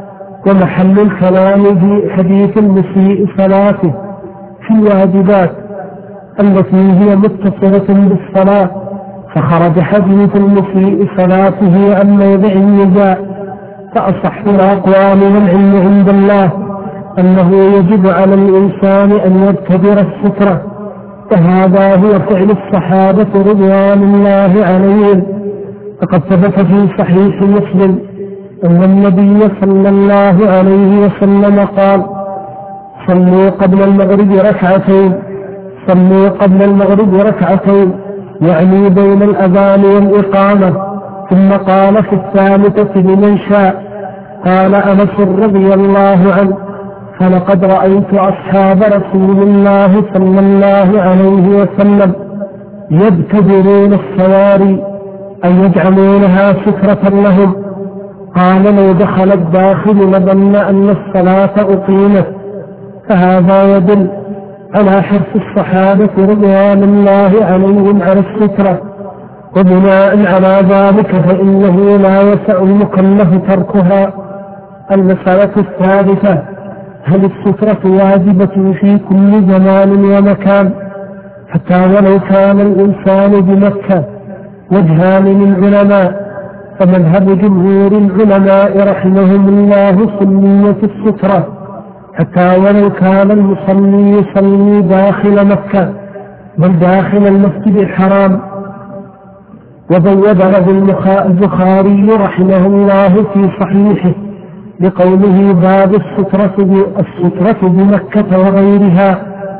ومحل الكلام في حديث المسيء صلاته في الواجبات التي هي متصلة بالصلاة، فخرج حديث المسيء صلاته عن موضع النزاع. فأصح الأقوال والعلم عند الله أنه يجب على الإنسان أن يبتدر السترة، وهذا هو فعل الصحابة رضوان الله عليهم. فقد ثبت في صحيح مسلم أن النبي صلى الله عليه وسلم قال: صلوا قبل المغرب ركعتين صلوا قبل المغرب ركعتين يعني بين الأذان والإقامة. ثم قال في الثالثة لمن شاء: قال أنس رضي الله عنه: فلقد رأيت أصحاب رسول الله صلى الله عليه وسلم يبتدرون الصواري، أي يجعلونها سترة لهم. قال: لو دخل الداخل لظن أن الصلاة أقيمت. فهذا يدل على حرص الصحابة رضوان الله عليهم على السترة، وبناء على ذلك فإنه لا يسع المكلف تركها. المسألة الثالثة: هل السترة واجبة في كل زمان ومكان؟ حتى ولو كان الإنسان بمكة. وجهان للعلماء، فمذهب جمهور العلماء رحمهم الله سنية السترة حتى ولو كان المصلي يصلي داخل مكة بل داخل المسجد الحرام. وبوب له البخاري رحمه الله في صحيحه بقوله: باب السترة السترة بمكة وغيرها.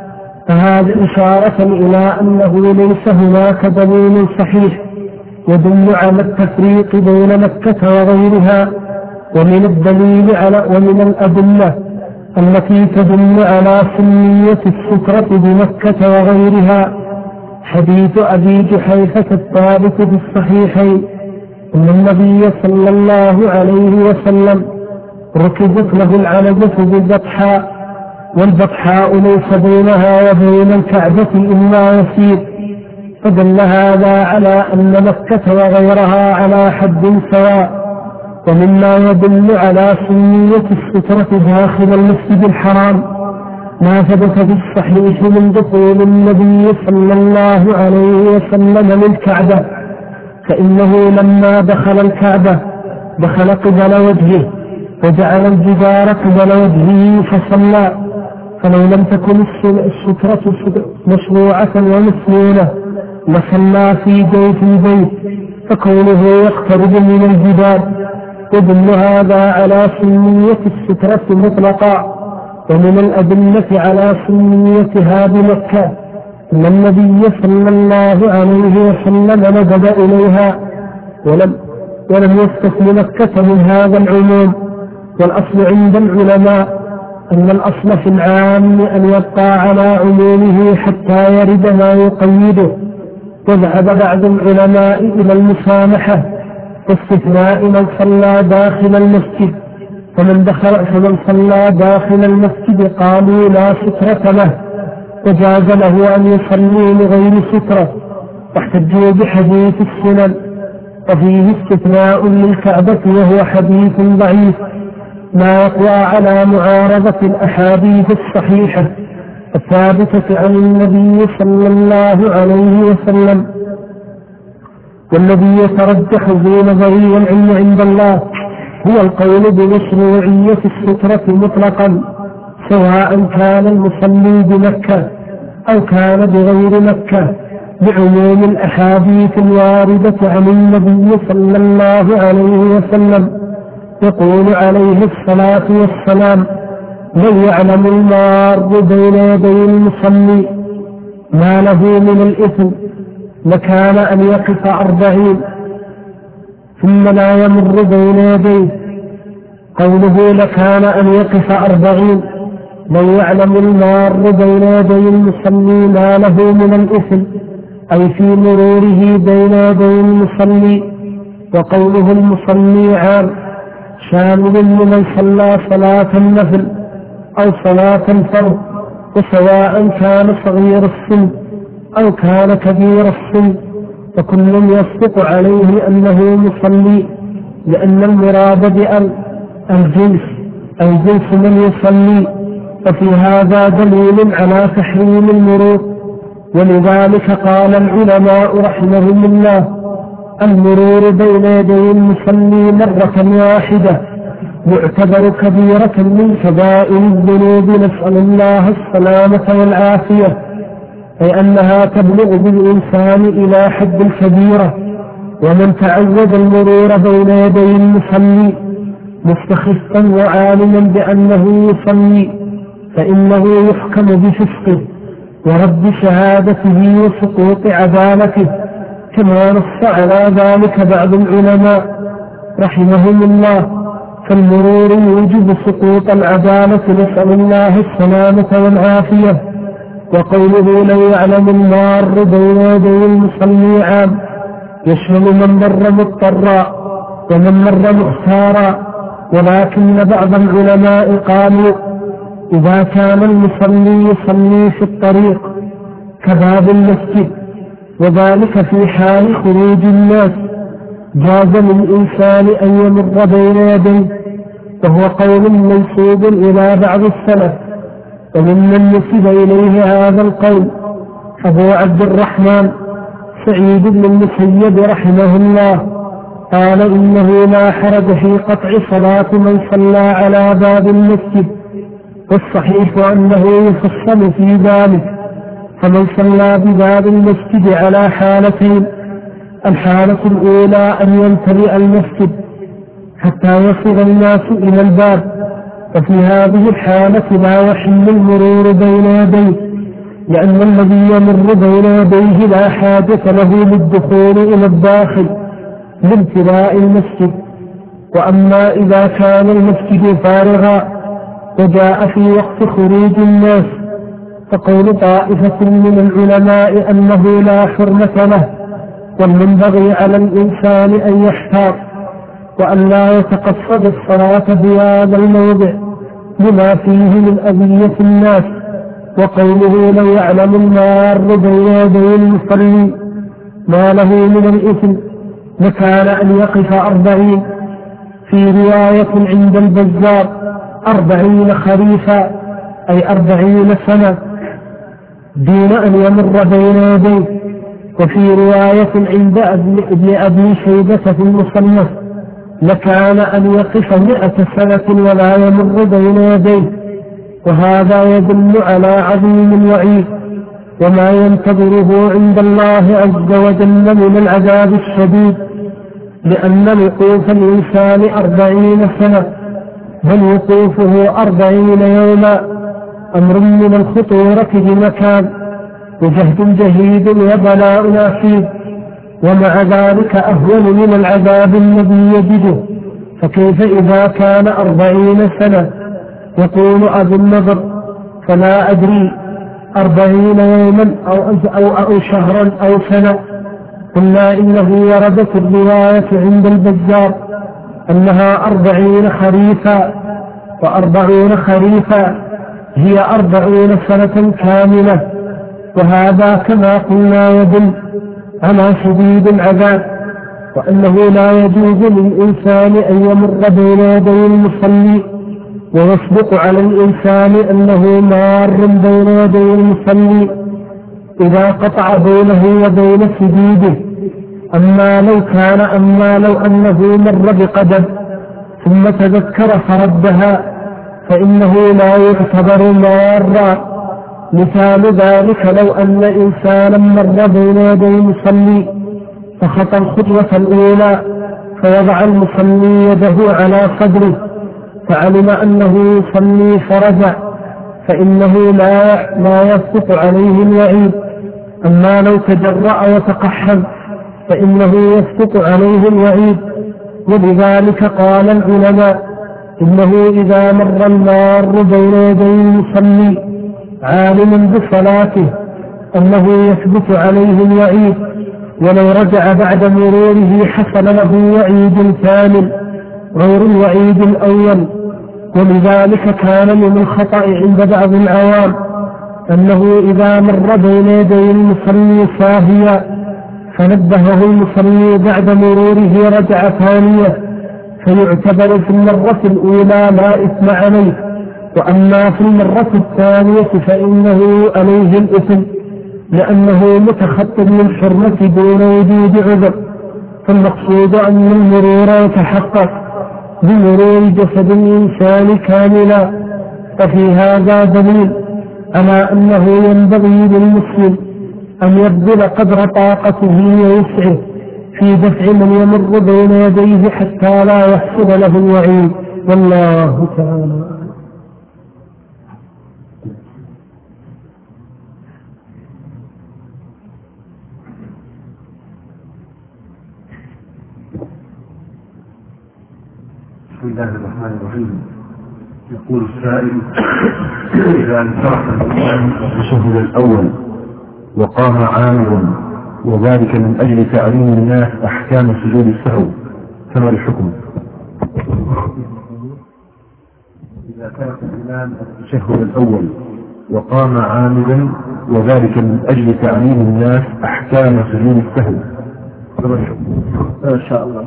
فهذا إشارة إلى أنه ليس هناك دليل صحيح يدل على التفريق بين مكة وغيرها. ومن الدليل على ومن الأدلة التي تدل على سنية السترة بمكة وغيرها حديث أبي جحيفة الثابت في الصحيحين أن النبي صلى الله عليه وسلم ركبت له العنزة بالبطحاء، والبطحاء ليس بينها وبين الكعبة إلا يسير، فدل هذا على أن مكة وغيرها على حد سواء. ومما يدل على سنية السترة داخل المسجد الحرام ما ثبت في الصحيح من دخول النبي صلى الله عليه وسلم للكعبة، فإنه لما دخل الكعبة دخل قبل وجهه وجعل الجدار قبل وجهه فصلى. فلو لم تكن السترة مشروعة ومسنونة لصلى في جوف البيت، فكونه يقترب من الجدار يدل هذا على سنية السترة مطلقا. ومن الأدلة على سنيتها بمكة أن النبي صلى الله عليه وسلم ندب إليها ولم, ولم يستثن مكة من هذا العموم. والأصل عند العلماء أن الأصل في العام أن يبقى على عمومه حتى يرد ما يقيده. وذهب بعض العلماء إلى المسامحة واستثناء من صلى داخل المسجد، فمن دخل فمن صلى داخل المسجد قالوا لا سترة له وجاز له أن يصلي لغير سترة، واحتجوا بحديث السنن وفيه استثناء للكعبة وهو حديث ضعيف ما يقوى على معارضة الأحاديث الصحيحة الثابتة عن النبي صلى الله عليه وسلم. والذي يترجح في نظري والعلم عند الله هو القول بمشروعية السترة مطلقا، سواء كان المصلي بمكة أو كان بغير مكة، بعموم الأحاديث الواردة عن النبي صلى الله عليه وسلم، يقول عليه الصلاة والسلام: لو يعلم المار بين يدي المصلي ما له من الإثم لكان أن يقف أربعين ثم لا يمر بين يديه. قوله لكان أن يقف أربعين، لو يعلم المار بين يدي المصلي ما له من الإثم، أي في مروره بين يدي المصلي. وقوله المصلي عام شامل لمن صلى صلاة النفل أو صلاة الفرض، وسواء كان صغير السن أو كان كبير السن، فكل يصدق عليه أنه مصلي، لأن المراد بأل الجنس أي جنس من يصلي، وفي هذا دليل على تحريم المرور. ولذلك قال العلماء رحمهم الله: المرور بين يدي المصلي مرة واحدة يعتبر كبيرة من كبائر الذنوب، نسأل الله السلامة والعافية، أي أنها تبلغ بالإنسان إلى حد الكبيرة. ومن تعود المرور بين يدي المصلي مستخفا وعالما بأنه يصلي فإنه يحكم بفسقه ورد شهادته وسقوط عدالته، كما نص على ذلك بعض العلماء رحمهم الله. فالمرور يوجب سقوط العدالة، نسأل الله السلامة والعافية. وقوله لو يعلم المار بين يدي المصلي عام يشمل من مر مضطرا ومن مر مختارا، ولكن بعض العلماء قالوا إذا كان المصلي يصلي في الطريق كباب المسجد، وذلك في حال خروج الناس، جاز للإنسان أن يمر بين يديه، وهو قول منسوب إلى بعض السلف. وممن نسب إليه هذا القول أبو عبد الرحمن سعيد بن المسيب رحمه الله، قال إنه لا حرج في قطع صلاة من صلى على باب المسجد، والصحيح أنه يفصل في ذلك. فمن صلى بباب المسجد على حالتين: الحالة الأولى أن يمتلئ المسجد حتى يصل الناس إلى الباب، وفي هذه الحالة لا يحل المرور بين يديه، لأن الذي يمر بين يديه لا حاجة له للدخول إلى الداخل لامتلاء المسجد. وأما إذا كان المسجد فارغا وجاء في وقت خروج الناس، فقول طائفة من العلماء أنه لا حرمة له، والمنبغي على الإنسان أن يحتاط وأن لا يتقصد الصلاة بهذا الموضع لما فيه من أذية الناس. وقوله لو يعلم المار بين يدي المصلي ما له من الإثم لكان أن يقف أربعين، في رواية عند البزار أربعين خريفا أي أربعين سنة دون أن يمر بين يديه. وفي رواية عند ابن أبي شيبة في المصنف لكان أن يقف مئة سنة ولا يمر بين يديه. وهذا يدل على عظيم الوعيد وما ينتظره عند الله عز وجل من العذاب الشديد، لأن وقوف الإنسان أربعين سنة بل وقوفه أربعين يوما أمر من الخطورة بمكان وجهد جهيد وبلاء عسير، ومع ذلك أهون من العذاب الذي يجده. فكيف إذا كان أربعين سنة؟ يقول أبو النضر: فلا أدري أربعين يوما أو, أو, أو شهرا أو سنة. قلنا إنه وردت الرواية عند البزار أنها أربعين خريفا، وأربعون خريفا هي أربعون سنة كاملة، وهذا كما قلنا يدل على شديد العذاب، وأنه لا يجوز للإنسان أن يمر بين يدي المصلي، ويصدق على الإنسان أنه مار بين يدي المصلي إذا قطع بينه وبين سجوده، أما لو كان أما لو أنه مر بقدم ثم تذكر فردها فإنه لا يعتبر مارا. مثال ذلك لو أن إنسانا مر بين يدي المصلي فخطى الخطوة الأولى فوضع المصلي يده على صدره فعلم أنه يصلي فرجع فإنه لا لا يسقط عليه الوعيد. أما لو تجرأ وتقحم فإنه يسقط عليه الوعيد. ولذلك قال العلماء إنه إذا مر المار بين يدي المصلي عالم بصلاته أنه يثبت عليه الوعيد، ولو رجع بعد مروره حصل له وعيد كامل غير الوعيد الأول. ولذلك كان من الخطأ عند بعض العوام أنه إذا مر بين يدي المصلي ساهيا فنبهه المصلي بعد مروره رجع ثانية فيعتبر في المرة الأولى لا إثم عليه، وأما في المرة الثانية فإنه عليه الإثم لأنه متخطٍ من حرمة دون وجود عذر. فالمقصود أن المرور يتحقق بمرور جسد الإنسان كاملا. وفي هذا دليل على أنه ينبغي للمسلم أن يبذل قدر طاقته ويسعه في دفع من يمر بين يديه حتى لا يحصل له الوعيد. والله تعالى. بسم الله الرحمن الرحيم. يقول السائل: إذا انصرف الإمام التشهد الأول وقام عامر وذلك من أجل تعليم الناس أحكام سجود السهو فما الحكم؟ إذا ترك الإمام التشهد الأول وقام عامر وذلك من أجل تعليم الناس أحكام سجود السهو فما الحكم؟ ما شاء الله.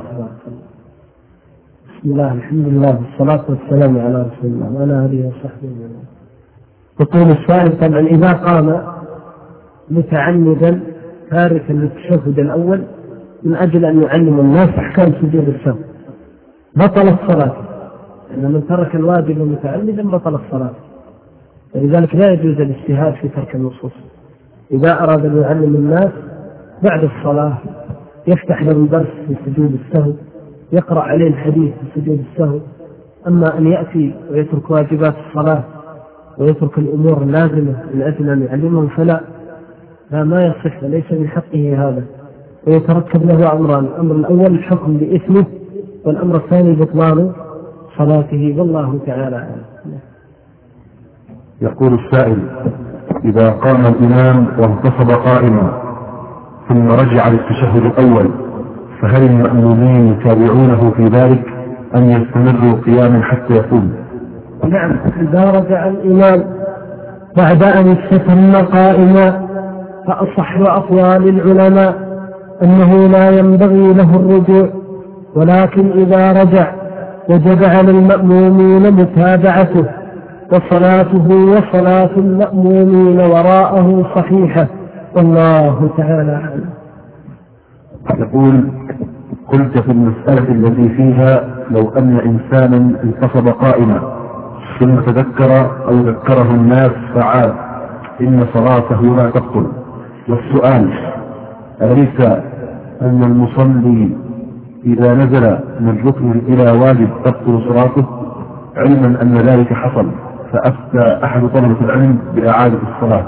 بسم الله الحمد لله والصلاة والسلام على رسول الله وعلى آله وصحبه وسلم. يقول السائل: طبعا إذا قام متعمدا تاركا للتشهد الأول من أجل أن يعلم الناس أحكام سجود السهو بطل الصلاة، لأن من ترك الواجب متعمدا بطل الصلاة. ولذلك لا يجوز الاجتهاد في ترك النصوص. إذا أراد أن يعلم الناس بعد الصلاة يفتح لهم درس في سجود السهو، يقرأ عليه الحديث في سجود السهو. أما أن يأتي ويترك واجبات الصلاة ويترك الأمور اللازمة من أجل أن يعلمهم فلا لا ما يصح، ليس من حقه هذا. ويتركب له أمران: الأمر الأول الحكم بإثمه، والأمر الثاني بطلان صلاته. والله تعالى أعلم. يقول السائل: إذا قام الإمام وانتصب قائما ثم رجع للتشهد الأول فهل المأمومين يتابعونه في ذلك أن يستمروا قياما حتى يقوم؟ نعم، إذا رجع الإمام بعد أن استتم قائما فأصح أقوال العلماء أنه لا ينبغي له الرجوع، ولكن إذا رجع وجب على المأمومين متابعته، وصلاته وصلاة المأمومين وراءه صحيحة. والله تعالى أعلم. يقول: قلت في المسألة التي فيها لو أن إنسانا انتصب قائما ثم تذكر أو ذكره الناس فعاد إن صلاته لا تبطل. والسؤال: أليس أن المصلي إذا نزل من ركن إلى واجب تبطل صلاته، علما أن ذلك حصل فأفتى أحد طلبة العلم بإعادة الصلاة؟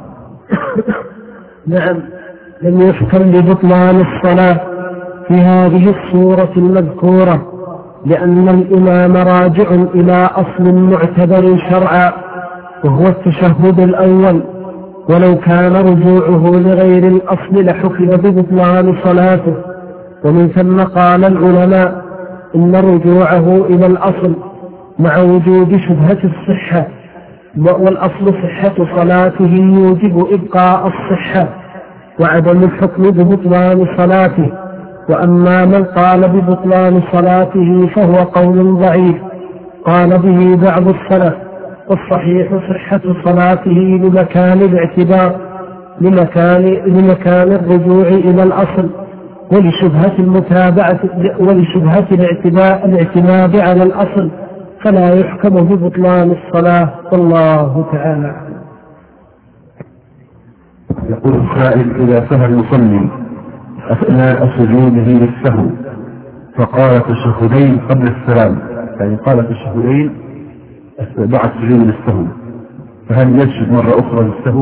نعم، لم يحكم ببطلان الصلاة في هذه الصورة المذكورة، لأن الإمام راجع إلى أصل معتبر شرعا وهو التشهد الأول، ولو كان رجوعه لغير الأصل لحكم ببطلان صلاته. ومن ثم قال العلماء إن رجوعه إلى الأصل مع وجود شبهة الصحة، والأصل صحة صلاته يوجب إبقاء الصحة وعدم الحكم ببطلان صلاته. وأما من قال ببطلان صلاته فهو قول ضعيف قال به بعض السلف، والصحيح صحة صلاته لمكان الاعتبار لمكان, لمكان الرجوع إلى الأصل، ولشبهة المتابعة ولشبهة الاعتماد على الأصل فلا يحكم ببطلان الصلاة، والله تعالى. يقول السائل: إذا سهى المصلي أثناء سجوده للسهو فقال تشهدين قبل السلام، يعني قال تشهدين بعد سجود للسهو، فهل يسجد مرة أخرى للسهو؟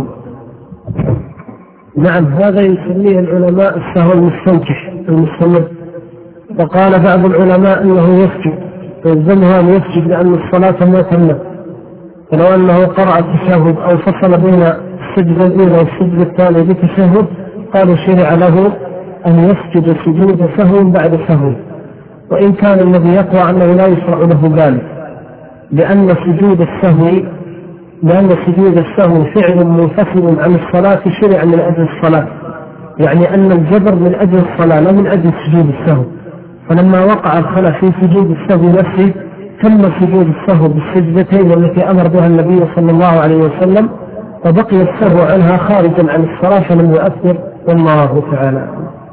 نعم، هذا يسميه العلماء السهو المستنكح المستمر، وقال بعض العلماء أنه يسجد فيلزمه أن يسجد لأن الصلاة ما تمت، فلو أنه قرأ التشهد أو فصل بين السجدة الأولى والسجدة الثانية بتشهد قالوا شرع له أن يسجد سجود سهو بعد سهو، وإن كان الذي يقوى أنه لا يشرع له ذلك، لأن سجود السهو لأن سجود السهو فعل منفصل عن الصلاة شرع من أجل الصلاة، يعني أن الجبر من أجل الصلاة لا من أجل سجود السهو، فلما وقع الخلل في سجود السهو نفسه تم سجود السهو بالسجدتين التي أمر بها النبي صلى الله عليه وسلم، وبقي السهو عنها خارجا عن الصلاة فلم يؤثر، والله تعالى.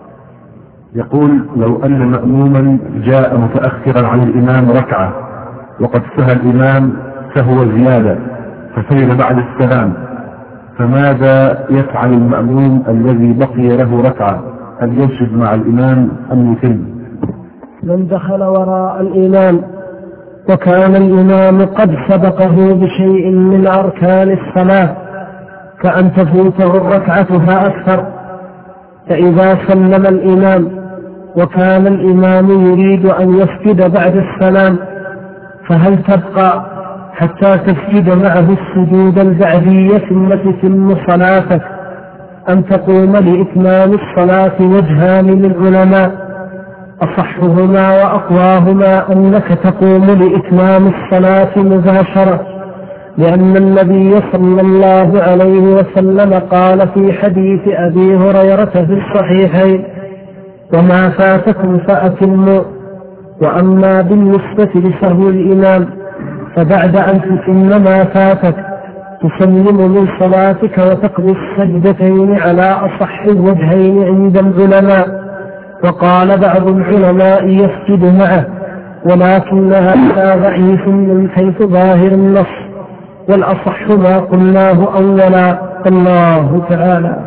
يقول: لو أن مأموما جاء متأخرا عن الإمام ركعة وقد سهى الإمام سهو زيادة فسجد بعد السلام، فماذا يفعل المأموم الذي بقي له ركعة؟ هل يسجد مع الإمام أم يتم؟ من دخل وراء الإمام وكان الإمام قد سبقه بشيء من أركان الصلاة كأن تفوته الركعة فأكثر، فإذا سلم الإمام وكان الإمام يريد أن يسجد بعد السلام فهل تبقى حتى تسجد معه السجود البعدي ثم تتم صلاتك، أم تقوم لإتمام الصلاة؟ وجهان للعلماء، أصحهما وأقواهما أنك تقوم لإتمام الصلاة مباشرة، لأن النبي صلى الله عليه وسلم قال في حديث أبي هريرة في الصحيحين: وما فاتكم فأتموا. وأما بالنسبة لسهو الإمام فبعد أن تتم ما فاتك تسلم من صلاتك وتقضي السجدتين على أصح الوجهين عند العلماء، وقال بعض العلماء يسجد معه، ولكن هذا ضعيف من حيث ظاهر النص، والأصح ما قلناه أولا، الله تعالى.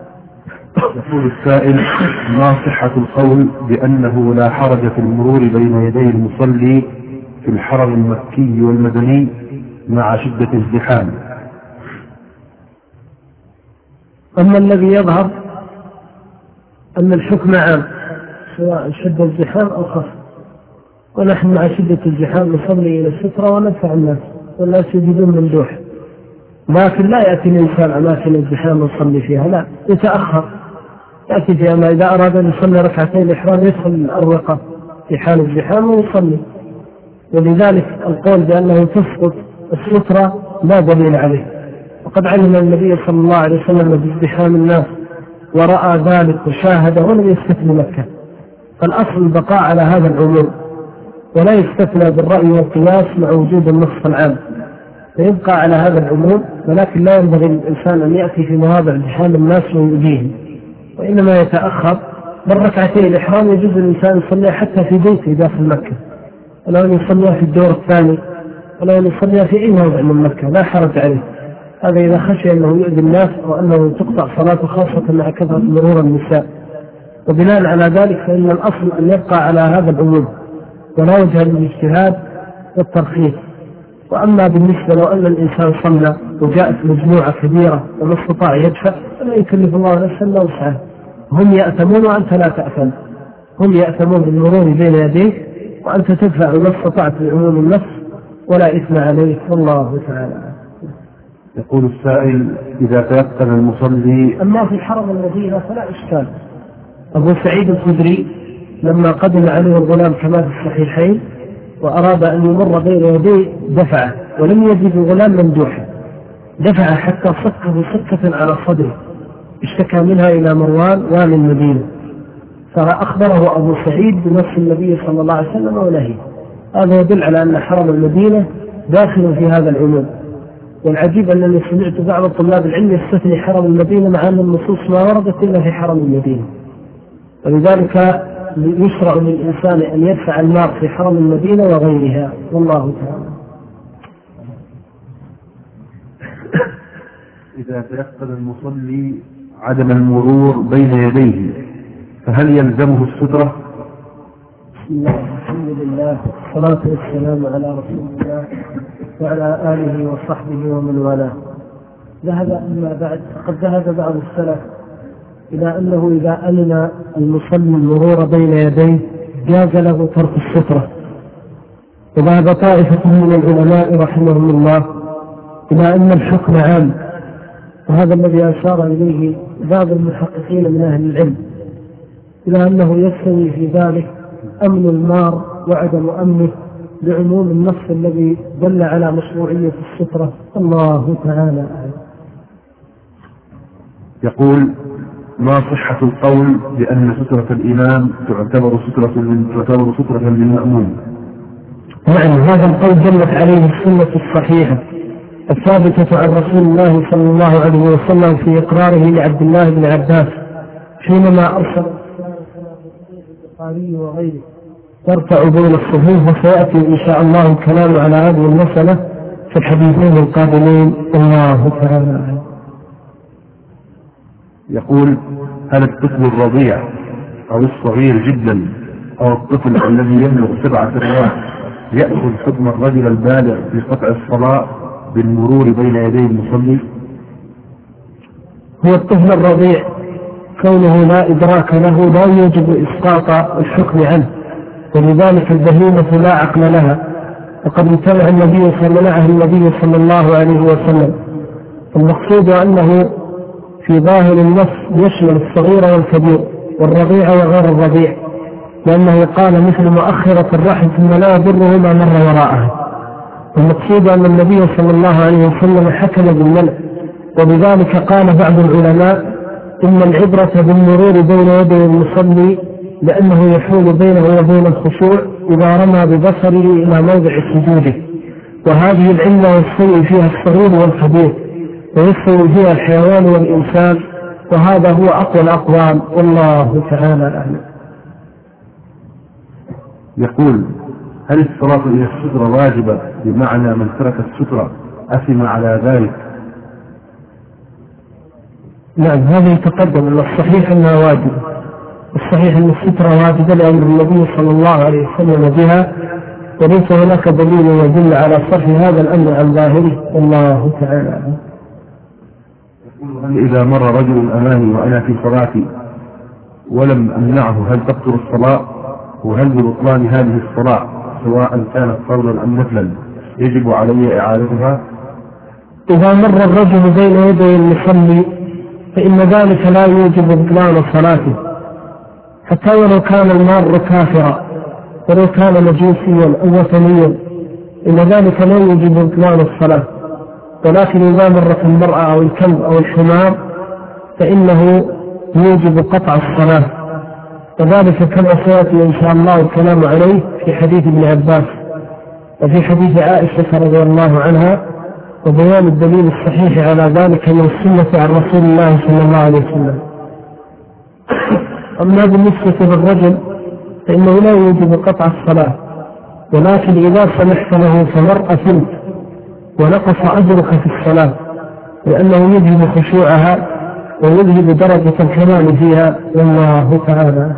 يقول السائل: ما صحة القول بأنه لا حرج في المرور بين يدي المصلي في الحرم المكي والمدني مع شدة الازدحام؟ أما الذي يظهر أن الحكم عام سواء شدة الزحام أو خف، ونحن مع شدة الزحام نصلي إلى السترة وندفع الناس والناس يجدون ممدوح، لكن لا يأتي الإنسان أماكن الزحام ويصلي فيها، لا، يتأخر، يأتي فيها ما إذا أراد أن يصلي ركعتين الإحرام يدخل الأروقة في حال الزحام ويصلي. ولذلك القول بأنه تسقط السترة لا دليل عليه، وقد علم النبي صلى الله عليه وسلم بازدحام الناس ورأى ذلك وشاهده ولم يستثني مكة، فالأصل البقاء على هذا العموم ولا يستثنى بالرأي والقياس مع وجود النص العام، فيبقى على هذا العموم، ولكن لا ينبغي للإنسان أن يأتي في مواضع ازدحام الناس ويؤذيهم، وإنما يتأخر. بالركعتين الإحرام يجوز الإنسان يصليها حتى في بيته داخل مكة، ولو أن يصليها في الدور الثاني، ولو أن يصليها في أي موضع من مكة لا حرج عليه، هذا إذا خشي أنه يؤذي الناس أو أنه تقطع صلاته خاصة مع كثرة مرور النساء. وبناء على ذلك فإن الأصل أن يبقى على هذا العموم ولا وجه للاجتهاد والترخيص. وأما بالنسبة لو أن الإنسان صلى وجاءت مجموعة كبيرة وما استطاع يدفع فلا يكلف الله نفسا إلا وسعها، هم يأثمون وأنت لا تأثم، هم يأثمون بالمرور بين يديك وأنت تدفع ما استطعت لعموم النفس ولا إثم عليك، والله تعالى. يقول السائل: إذا تيقن المصلي. أما في حرم المدينة فلا إشكال. أبو سعيد الخدري لما قدم عليه الغلام كما في الصحيحين وأراد أن يمر بين يديه دفعه، ولم يجد الغلام ممدوحا، دفع حتى صكه سكة على صدره، اشتكى منها إلى مروان والي المدينة، فأخبره أبو سعيد بنص النبي صلى الله عليه وسلم ونهيه. هذا يدل على أن حرم المدينة داخل في هذا العموم. والعجيب أنني سمعت بعض طلاب العلم يستثني حرم المدينة مع أن النصوص ما وردت إلا في حرم المدينة، ولذلك يشرع للإنسان أن يدفع المار في حرم المدينة وغيرها، والله تعالى. إذا تيقن المصلي عدم المرور بين يديه فهل يلزمه السترة؟ بسم الله الحمد لله والصلاة والسلام على رسول الله وعلى آله وصحبه ومن والاه. ذهب أما بعد فقد ذهب بعض السلف إلى أنه إذا أمن المصلي المرور بين يديه جاز له ترك السترة، وذهب طائفة من العلماء رحمهم الله إلى أن الحكم عام، وهذا الذي أشار إليه بعض المحققين من أهل العلم، إلى أنه يستوي في ذلك أمن المار وعدم أمنه لعموم النص الذي دل على مشروعية السترة. الله تعالى أعلم. يقول: ما صحة القول بأن سترة الإمام تعتبر سترة تعتبر سترة للمأموم؟ نعم، هذا القول دلت عليه السنة الصحيحة الثابتة عن رسول الله صلى الله عليه وسلم في إقراره لعبد الله بن عباس حينما أرسل البخاري وغيره ترفع بين الصفوف، وسيأتي إن شاء الله الكلام على هذه المسألة في الحديثين القادمين. الله تعالى. يقول: هل الطفل الرضيع أو الصغير جدا أو الطفل الذي يبلغ سبع سنوات يأخذ حكم الرجل البالغ في قطع الصلاة بالمرور بين يدي المصلي؟ هو الطفل الرضيع كونه لا إدراك له لا يوجب إسقاط الحكم عنه، ولذلك البهيمة لا عقل لها، وقد امتنع النبي صلى النبي صلى الله عليه وسلم. المقصود أنه في ظاهر النص يشمل الصغير والكبير والرضيع وغير الرضيع، لأنه قال مثل مؤخرة الرحم ثم لا يضره ما مر وراءها. المقصود أن النبي صلى الله عليه وسلم حكم بالمنع، وبذلك قال بعض العلماء إن العبرة بالمرور بين يدي المصلي لأنه يحول بينه وبين الخشوع إذا رمى ببصره إلى موضع سجوده، وهذه العلة يستوي فيها الصغير والكبير ويستوي فيها الحيوان والإنسان، وهذا هو أقوى الأقوال، والله تعالى أعلم. يقول: هل الصلاة إلى السترة واجبة بمعنى من ترك السترة أثم على ذلك؟ نعم، هذا يتقدم أن الصحيح أنها واجبة، الصحيح أن السترة واجبة لأمر النبي صلى الله عليه وسلم بها، وليس هناك دليل يدل على صرف هذا الأمر عن ظاهره، والله تعالى أعلم. إذا مر رجل أمامي وأنا في صلاتي ولم أمنعه هل تبطل الصلاة؟ وهل ببطلان هذه الصلاة سواء كانت فرضا أم نفلا يجب علي إعادتها؟ إذا مر الرجل بين يدي المصلي فإن ذلك لا يوجب بطلان صلاته، حتى ولو كان المار كافرا ولو كان مجوسيا أو وثنيا، إن ذلك لا يوجب بطلان الصلاة. ولكن إذا مرت المرأة أو الكلب أو الحمار فإنه يوجب قطع الصلاة، وذلك كما سيأتي إن شاء الله الكلام عليه في حديث ابن عباس وفي حديث عائشة رضي الله عنها، وبيان الدليل الصحيح على ذلك من السنة عن رسول الله صلى الله عليه وسلم. أما بالنسبة للرجل فإنه لا يوجب قطع الصلاة، ولكن إذا سمحت له فمر أثمت ونقص أجرك في الصلاة، لأنه يذهب خشوعها ويذهب درجة الكمال فيها، والله تعالى.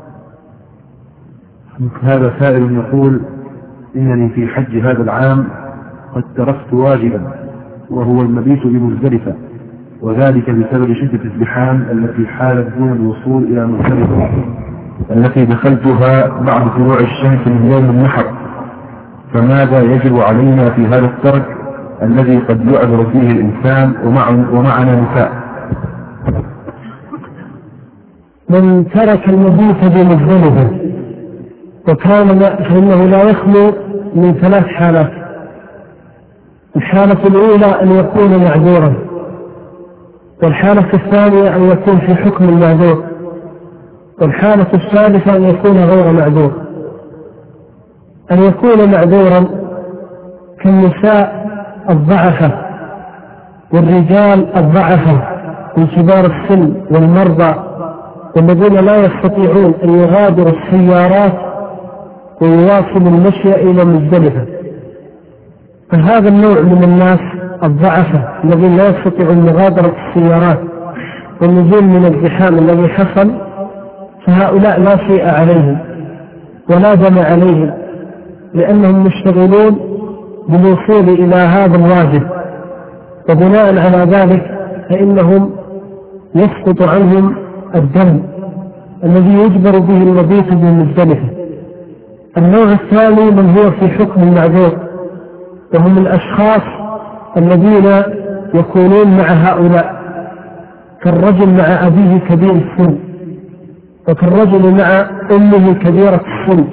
هذا سائل يقول: إنني في حج هذا العام قد تركت واجبا وهو المبيت بمزدلفة، وذلك بسبب شدة الازدحام التي حالت دون الوصول إلى مزدلفة التي دخلتها بعد طلوع الشمس من يوم النحر، فماذا يجب علينا في هذا الترك الذي قد يعذر فيه الإنسان ومعنا نساء؟ من ترك المبيت بمزدلفة وكان فإنه لا يخلو من ثلاث حالات. الحالة الأولى أن يكون معذورا، والحالة الثانية أن يكون في حكم المعذور، والحالة الثالثة أن يكون غير معذور. أن يكون معذورا كالنساء الضعفة والرجال الضعفة من كبار السن والمرضى والذين لا يستطيعون أن يغادروا السيارات ويواصلوا المشي إلى مزدلفة. فهذا النوع من الناس الضعفة الذين لا يستطيعون مغادرة السيارات والنزول من الزحام الذي حصل، فهؤلاء لا شيء عليهم ولا دم عليهم، لأنهم مشتغلون بالوصول إلى هذا الواجب، وبناء على ذلك فإنهم يسقط عنهم الدم الذي يجبر به المبيت بمزدلفة. النوع الثاني من هو في حكم المعذور، وهم الأشخاص الذين يكونون مع هؤلاء، كالرجل مع أبيه كبير السن، وكالرجل مع أمه كبيرة السن،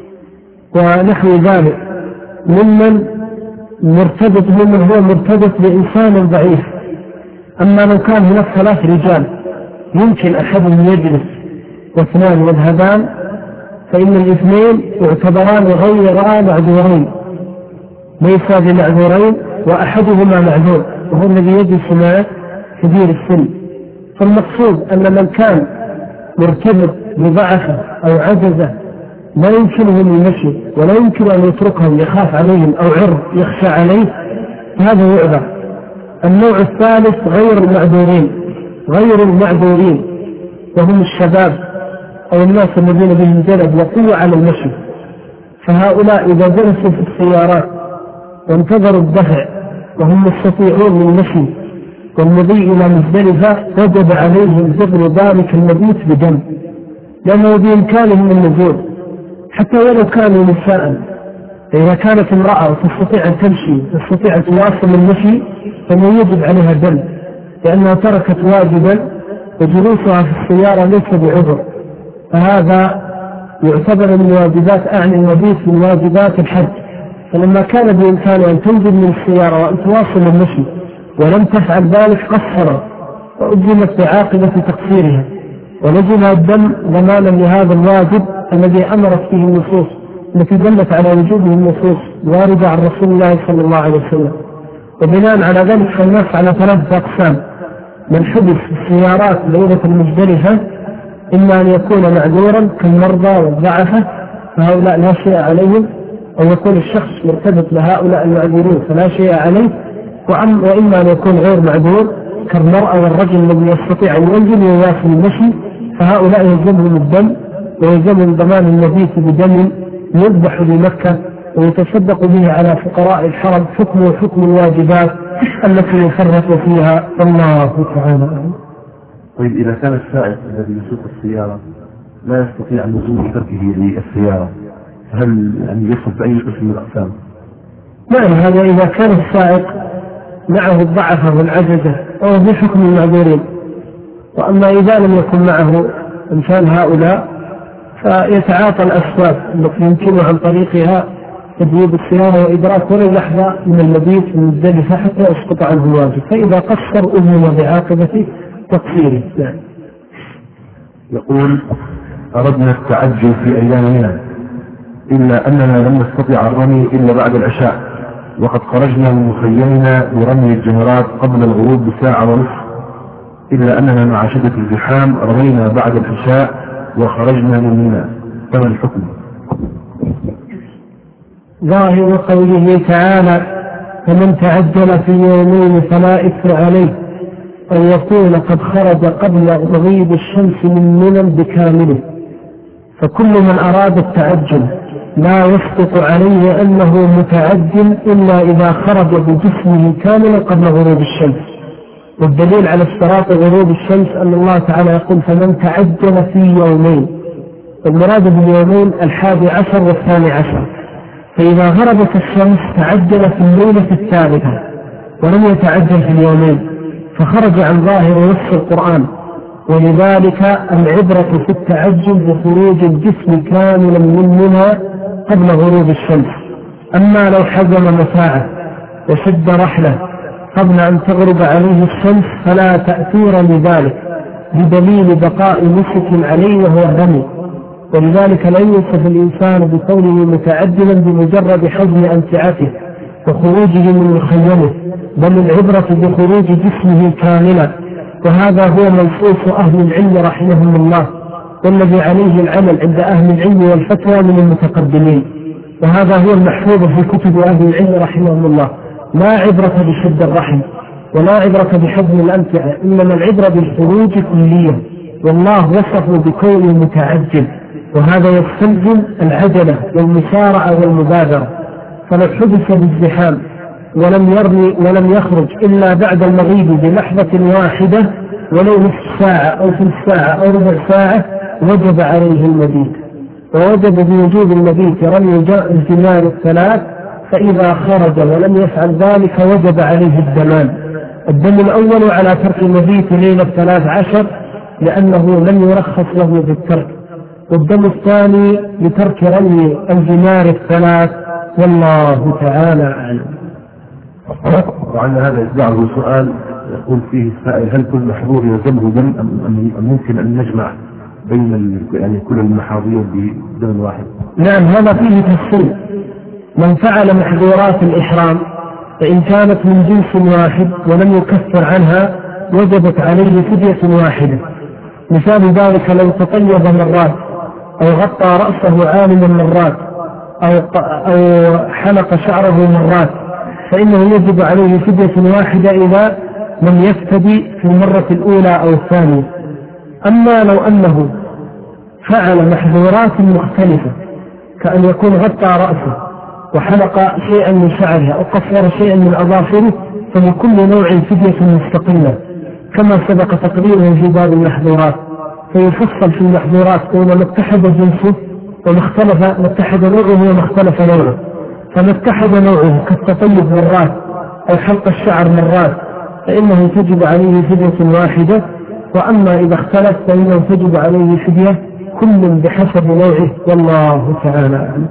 ونحو ذلك ممن مرتبط ممن هو مرتبط بإنسان ضعيف. أما لو كان هناك ثلاث رجال يمكن أحدهم يجلس واثنان يذهبان، فإن الاثنين يعتبران غير معذورين، ليس بمعذورين، وأحدهما معذور وهو الذي يجلس مع كبير السن. فالمقصود أن من كان مرتبط بضعفه أو عجزه لا يمكنهم المشي ولا يمكن أن يتركهم، يخاف عليهم أو عرض يخشى عليه، هذا يعذر. النوع الثالث غير المعذورين غير المعذورين وهم الشباب أو الناس الذين بهم جلد وقوة على المشي، فهؤلاء إذا جلسوا في السيارات وانتظروا الدفع وهم يستطيعون من المشي والمضي إلى مزدلفة، وجب عليهم جبر ذلك المبيت بدم، لأنه بإمكانهم النزول حتى ولو كانوا نساء. إذا كانت امرأة تستطيع أن تمشي تستطيع أن تواصل المشي فما يجب عليها دم، لأنها تركت واجبا وجلوسها في السيارة ليس بعذر، فهذا يعتبر من واجبات أعني المبيت من واجبات الحج. فلما كان بإمكانها أن تنزل من السيارة وأن تواصل المشي ولم تفعل ذلك قصرت وأجلت بعاقبة تقصيرها، ولزمها الدم ضمانا لهذا الواجب الذي أمرت فيه النصوص التي دلت على وجوبه النصوص واردة عن رسول الله صلى الله عليه وسلم. وبناء على ذلك فالناس على ثلاثة أقسام: من حبس في السيارات ليلة المزدلفة إما أن يكون معذورا كالمرضى والضعفة فهؤلاء لا شيء عليهم، أو يكون الشخص مرتبط بهؤلاء المعذورين فلا شيء عليه، وإما أن يكون غير معذور كالمرأة والرجل الذي يستطيع أن ينزل ويواصل المشي، فهؤلاء يلزمهم الدم ويلزمهم ضمان المبيت بدم يذبح بمكة ويتصدق به على فقراء الحرم، حكمه حكم الواجبات التي يفرط فيها الله تعالى. طيب إذا كان السائق الذي يسوق السيارة لا يستطيع النزول بتركه للسيارة، هل يعني يصف بأي قسم من الأقسام؟ نعم، هذا إذا كان السائق معه الضعف والعجزة أو بحكم المعذورين. وأما إذا لم يكن معه إنسان هؤلاء فيتعاطى الأسباب التي يمكنه عن طريقها تجويب السيارة وإدراك ولو لحظة من المبيت من الزلفة حتى يسقط عنه الواجب، فإذا قصر أذن بعاقبة تقصيره. يعني يقول: أردنا التعجل في أيامنا إلا أننا لم نستطع الرمي إلا بعد العشاء، وقد خرجنا من مخيمنا لرمي الجمرات قبل الغروب بساعة ونصف، إلا أننا مع شدة الزحام رمينا بعد العشاء وخرجنا من منى، فما الحكم؟ ظاهر قوله تعالى: فمن تعجل في يومين فلا إثم عليه، أن يكون قد خرج قبل غيب الشمس من منى بكامله. فكل من أراد التعجل لا يسقط عليه أنه متعجل إلا إذا خرج بجسمه كاملا قبل غروب الشمس. والدليل على اشتراط غروب الشمس أن الله تعالى يقول: فمن تعجل في يومين. المراد باليومين الحادي عشر والثاني عشر، فإذا غربت الشمس تعجل في الليلة الثالثة ولم يتعجل في اليومين، فخرج عن ظاهر نص القرآن. ولذلك العبرة في التعجل بخروج الجسم كاملا من منى قبل غروب الشمس. أما لو حزم متاعه وشد رحله قبل أن تغرب عليه الشمس فلا تأثير لذلك بدليل بقاء نسك عليه وهو الرمي. ولذلك لا يوصف الإنسان بكونه متعجلا بمجرد حزم أمتعته وخروجه من مخيمه، بل العبرة بخروج جسمه كاملا، وهذا هو منصوص أهل العلم رحمهم الله، والذي عليه العمل عند أهل العلم والفتوى من المتقدمين، وهذا هو المحفوظ في كتب أهل العلم رحمهم الله. لا عبرة بشد الرحم ولا عبرة بحزم الأمتعة، إنما العبرة بالخروج كليا، والله وصفه بكونه متعجل، وهذا يستلزم العجلة والمسارعة والمبادرة. فلو حدث بالزحام ولم يرمي ولم يخرج إلا بعد المغيب بلحظة واحدة ولو نصف ساعة أو ثلث ساعة أو ربع ساعة وجب عليه المبيت، ووجب بوجوب المبيت رمي الجمار الثلاث، فإذا خرج ولم يفعل ذلك وجب عليه الدمان. الدم الأول على ترك المبيت ليلة ثلاث عشر لأنه لم يرخص له بالترك، والدم الثاني لترك رمي الجمار الثلاث، والله تعالى أعلم. وعلى هذا يتبعه سؤال يقول فيه السائل: هل كل محظور يلزمه دم أم ممكن أن نجمع بين يعني كل المحاضير بدم واحد؟ نعم، هذا فيه تفصيل. من فعل محظورات الإحرام فإن كانت من جنس واحد ولم يكفر عنها وجبت عليه فدية واحدة. مثال ذلك لو تطيب مرات أو غطى رأسه عالما مرات أو, أو حلق شعره مرات فإنه يجب عليه فدية واحدة إذا لم يفتدي في المرة الأولى أو الثانية. أما لو أنه فعل محظورات مختلفة كأن يكون غطى رأسه وحلق شيئا من شعرها أو قصر شيئا من أظافره فلكل نوع فدية مستقلة كما سبق تقديره في باب المحظورات. فيفصل في المحظورات كون ما اتحد جنسه وما اختلف ما اتحد نوعه وما اختلف نوعه، فما اتحد نوعه كالتطيب مرات أو حلق الشعر مرات فإنه تجب عليه فدية واحدة، وأما إذا اختلف فإنه تجب عليه فدية كل بحسب نوعه، والله تعالى أعلم.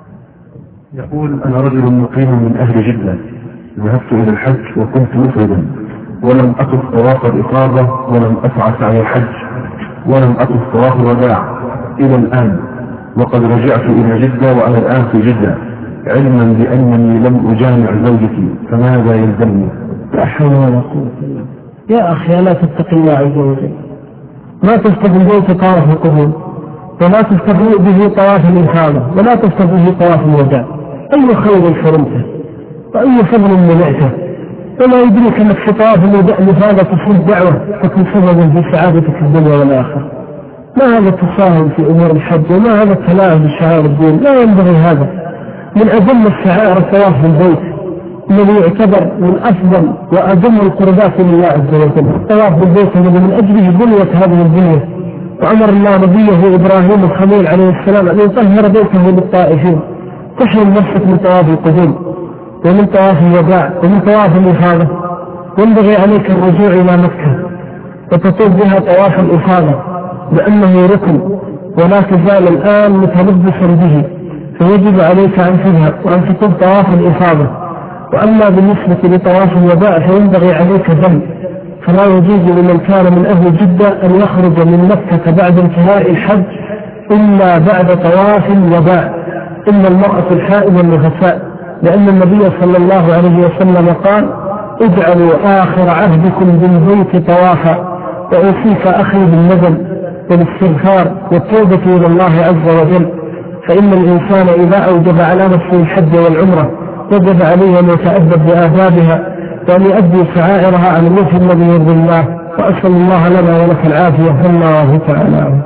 يقول: أنا رجل مقيم من أهل جدة، ذهبت إلى الحج وكنت مفردا ولم أطف طواف الإفاضة ولم أسعى سعي الحج ولم أطف طواف الوداع إلى الآن، وقد رجعت إلى جدة وأنا الآن في جدة، علما بأنني لم أجامع زوجتي، فماذا يلزمني؟ لا حول ولا قوة إلا بالله. يا أخي لا تتقي الله عز وجل، ما تستطيع به طواف القدوم ولا تستطيع به طواف الإفاضة ولا تستطيع به طواف الوداع. أي خير حرمته وأي فضل منعته، وما يدريك أنك في طواف الإفاضة تصير دعوة تكون سببا في سعادتك في الدنيا والآخرة. ما هذا التساهل في أمور الحج وما هذا التلاعب بشعائر الدين، لا ينبغي هذا. من أجل الشعائر الطواف بالبيت الذي يعتبر من أفضل وأجل القربات لله عز وجل، الطواف بالبيت الذي من أجله بنيت هذه الدنيا. وأمر الله نبيه إبراهيم الخليل عليه السلام أن يطهر بيته للطائفين. تحرم نفسك من طواف القدوم ومن طواف الوداع ومن طواف الإفاضة، ينبغي عليك الرجوع إلى مكة وتطوف بها طواف الإفاضة لأنه ركن ولا تزال الآن متلبسا به، فيجب عليك أن تذهب وأن تطوف طواف الإفاضة. وأما بالنسبة لطواف الوداع فينبغي عليك دم، فلا يجوز لمن كان من أهل جدة أن يخرج من مكة بعد انتهاء الحج إلا بعد طواف الوداع إلا المرأة الحائض والنفساء، لأن النبي صلى الله عليه وسلم قال: اجعلوا آخر عهدكم بالبيت طوافا. وأوصيك أخي بالندم والاستغفار والتوبة إلى الله عز وجل، فإن الإنسان إذا أوجب على نفسه الحج والعمرة وجب عليه أن يتأدب بآدابها وأن يؤدي شعائرها على الوجه الذي يرضي الله، وأسأل الله لنا ولك العافية، والله تعالى.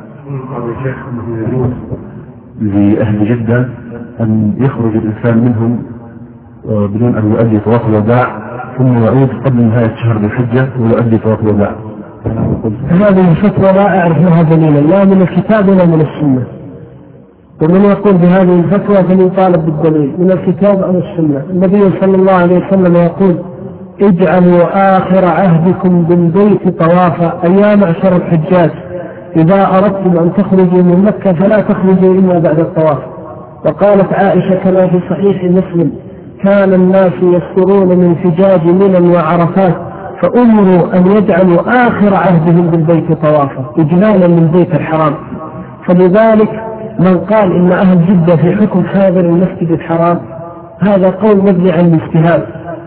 لأهل جدة أن يخرج الإنسان منهم بدون أن يؤدي طواف الوداع ثم يعود قبل نهاية شهر ذي الحجة ويؤدي طواف الوداع. هذه الفتوى لا أعرف لها دليلا لا من الكتاب ولا من السنة، ومن يقول بهذه الفتوى فليطالب بالدليل من الكتاب أو السنة. النبي صلى الله عليه وسلم يقول: اجعلوا آخر عهدكم بالبيت طوافا، أيام معشر الحجاج إذا أردتم أن تخرجوا من مكة فلا تخرجوا إلا بعد الطواف. وقالت عائشة كما في صحيح مسلم: كان الناس يسرون من فجاج منى وعرفات فأمروا أن يجعلوا آخر عهدهم بالبيت طوافا إجلالا للبيت الحرام. فلذلك من قال إن أهل جدة في حكم حاضر المسجد الحرام هذا قول مبني عن الاجتهاد،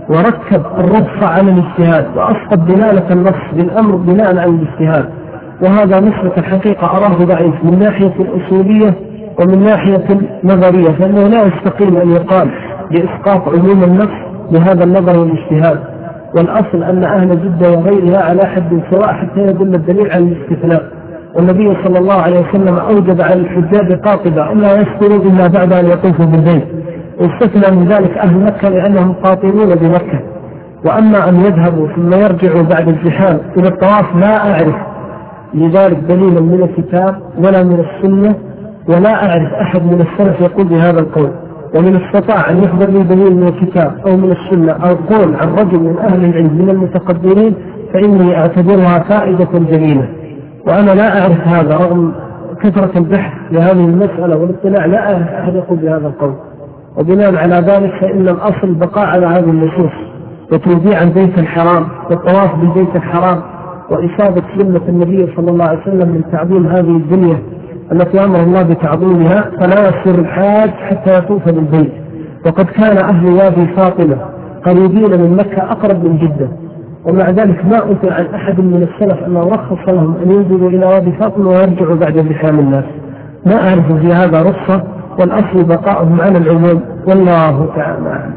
وركب الرخصة على الاجتهاد وأسقط دلالة النص بالأمر بناء على الاجتهاد، وهذا مسلك الحقيقة أراه ضعيف من ناحية الأصولية ومن ناحية النظرية، فإنه لا يستقيم أن يقال بإسقاط عموم النص بهذا النظر والاجتهاد، والأصل أن أهل جدة وغيرها على حد سواء حتى يدل الدليل على الاستثناء. والنبي صلى الله عليه وسلم أوجب على الحجاج قاطبة أن لا يسكروا إلا بعد أن يطوفوا بالبيت، واستثنى من ذلك أهل مكة لأنهم قاطبون بمكة. وأما أن يذهبوا ثم يرجعوا بعد الزحام إلى الطواف لا أعرف لذلك دليلا من الكتاب ولا من السنة، ولا أعرف أحد من السلف يقول بهذا القول. ومن استطاع أن يحضر لي دليل من الكتاب أو من السنة أو قول عن رجل من أهل العلم من المتقدمين فإني أعتبرها فائدة جميلة، وأنا لا أعرف هذا رغم كثرة البحث في هذه المسألة والاطلاع، لا أعرف أحد يقول بهذا القول. وبناء على ذلك فإن الأصل بقاء على هذه النصوص وتوزيع البيت الحرام والطواف بالبيت الحرام وإصابة سنة النبي صلى الله عليه وسلم من تعظيم هذه الدنيا التي أمر الله بتعظيمها، فلا يسر الحاج حتى يطوف بالبيت. وقد كان أهل وادي فاطمة قريبين من مكة أقرب من جدة، ومع ذلك ما أثر عن أحد من السلف أنه رخص لهم أن ينزلوا إلى وادي فاطمة ويرجعوا بعد زحام الناس. ما أعرف في هذا رخصة، والأصل بقاؤهم على العموم، والله تعالى أعلم.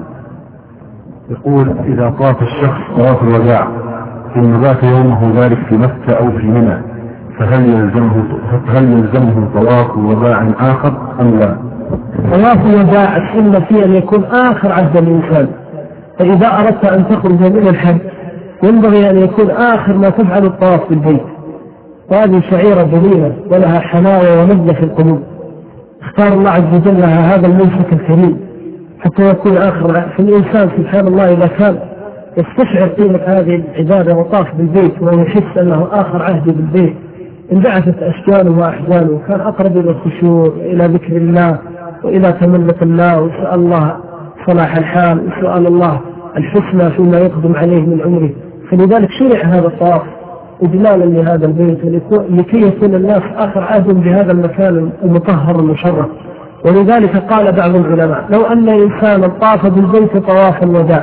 يقول إذا طاف الشخص طواف الوداع ثم بات يومه ذلك في مكة أو في منى فهل يلزمه هل يلزمه طواف وداع آخر أم لا؟ طواف الوداع السنة فيه أن يكون آخر عهد الإنسان، فإذا أردت أن تخرج من الحج ينبغي أن يكون آخر ما تفعل الطواف بالبيت، وهذه شعيرة جميلة ولها حلاوة ولذة في القلوب. اختار الله عز وجل لها هذا المنسك الكريم حتى يكون آخر في الإنسان. سبحان الله إذا كان يستشعر قيمة هذه العبادة وطاف بالبيت ويحس أنه آخر عهد بالبيت انبعثت أشجانه وأحزانه، وكان أقرب إلى الخشوع إلى ذكر الله وإلى تملة الله وسأل الله صلاح الحال وسأل الله الحسنى فيما يقدم عليه من عمره. فلذلك شرع هذا الطواف إجلالا لهذا البيت لكي يكون الناس آخر عهد بهذا المكان المطهر المشرف. ولذلك قال بعض العلماء لو أن إنسانا طاف بالبيت طواف الوداع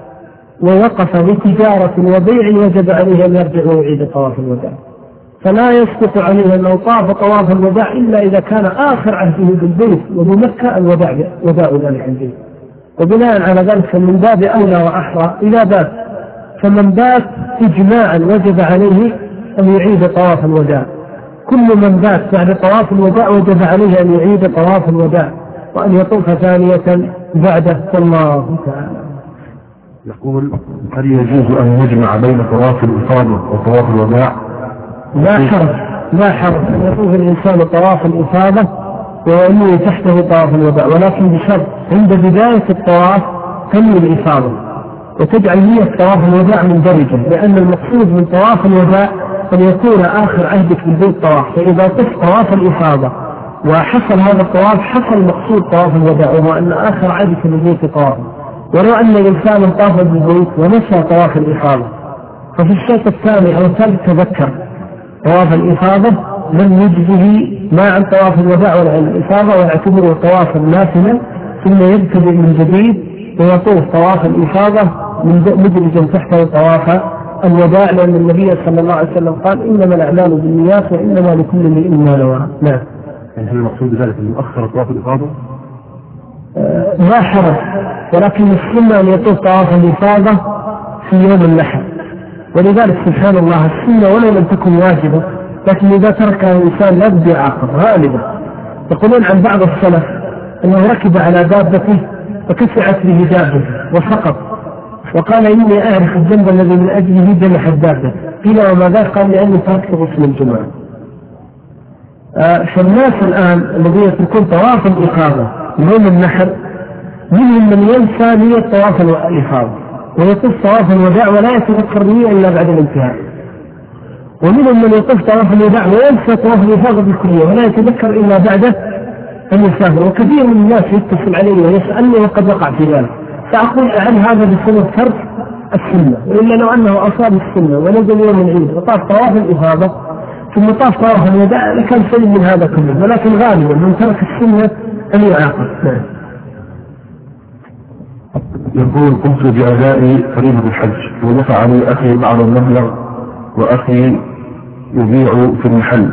ووقف بتجارة وبيع وجب عليه أن يرجع ويعيد طواف الوداع، فلا يسقط عليه أنه طاف طواف الوداع إلا إذا كان آخر عهده بالبيت وبمكة الوداع وداع ذلك البيت. وبناء على ذلك فمن باب أولى وأحرى إذا بات فمن بات إجماعا وجب عليه أن يعيد طواف الوداع. كل من بات بعد طواف الوداع وجب عليه أن يعيد طواف الوداع وأن يطوف ثانية بعده. والله تعالى. يقول هل يجوز أن يجمع بين طواف الإفاضة وطواف الوداع؟ لا حرج لا حرج أن يطوف الإنسان طواف الإفاضة وينوي تحته طواف الوداع، ولكن بشرط عند بداية الطواف تنوي الإفاضة وتجعل نية طواف الوداع من درجة، لأن المقصود من طواف الوداع أن يكون آخر عهدك بالبيت طواف. فإذا طفت طواف الإفاضة وحصل هذا الطواف حصل مقصود طواف الوداع وهو أن آخر عهدك بالبيت طواف. ولو أن الإنسان طاف بالبيت ونسى طواف الإفاضة ففي الشوط الثاني أو الثالث تذكر طواف الإفاضة لم يجزه ما عن طواف الوداع ولا عن الإفاضة ويعتبره طوافا نافلا، ثم يبتدئ من جديد ويطوف طواف الإفاضة مدرجا تحته طواف الوداع، لأن النبي صلى الله عليه وسلم قال إنما الأعمال بالنيات وإنما لكل امرئ ما نوى. نعم. يعني هل المقصود بذلك أن يؤخر طواف الإفاضة؟ آه لا حرج، ولكن السنة أن يطوف طواف الإفاضة في يوم النحر. ولذلك سبحان الله السنة ولو لم تكن واجبة لكن إذا تركها الإنسان لا بد يعاقب غالبا. يقولون عن بعض السلف أنه ركب على دابته فكسعت به دابته وسقط وقال إني أعرف الذنب الذي من أجله جنح الدابة. قيل وما ذاك؟ قال لأني تركت غسل الجمعة. آه فالناس الآن الذين يتركون طواف الإفاضة يوم النحر منهم من ينسى نية طواف الإفاضة ويطوف طواف الوداع ولا يتذكر نية إلا بعد الانتهاء، ومنهم من يطوف طواف الوداع وينسى طواف الإفاضة بالكلية ولا يتذكر إلا بعد أن يسافر. وكثير من الناس يتصل علي ويسألني وقد وقع في ذلك، فأقول عن هذا بسبب ترك السنة، وإلا لو أنه أصاب السنة ونزل يوم العيد وطاف طواف الإفاضة ثم طاف طواف الوداع لكان سلم من هذا كله، ولكن غالبا من ترك السنة أن يعاقب. يقول قمت بأداء فريضة الحج ودفع علي أخي بعض المبلغ وأخي يبيع في المحل،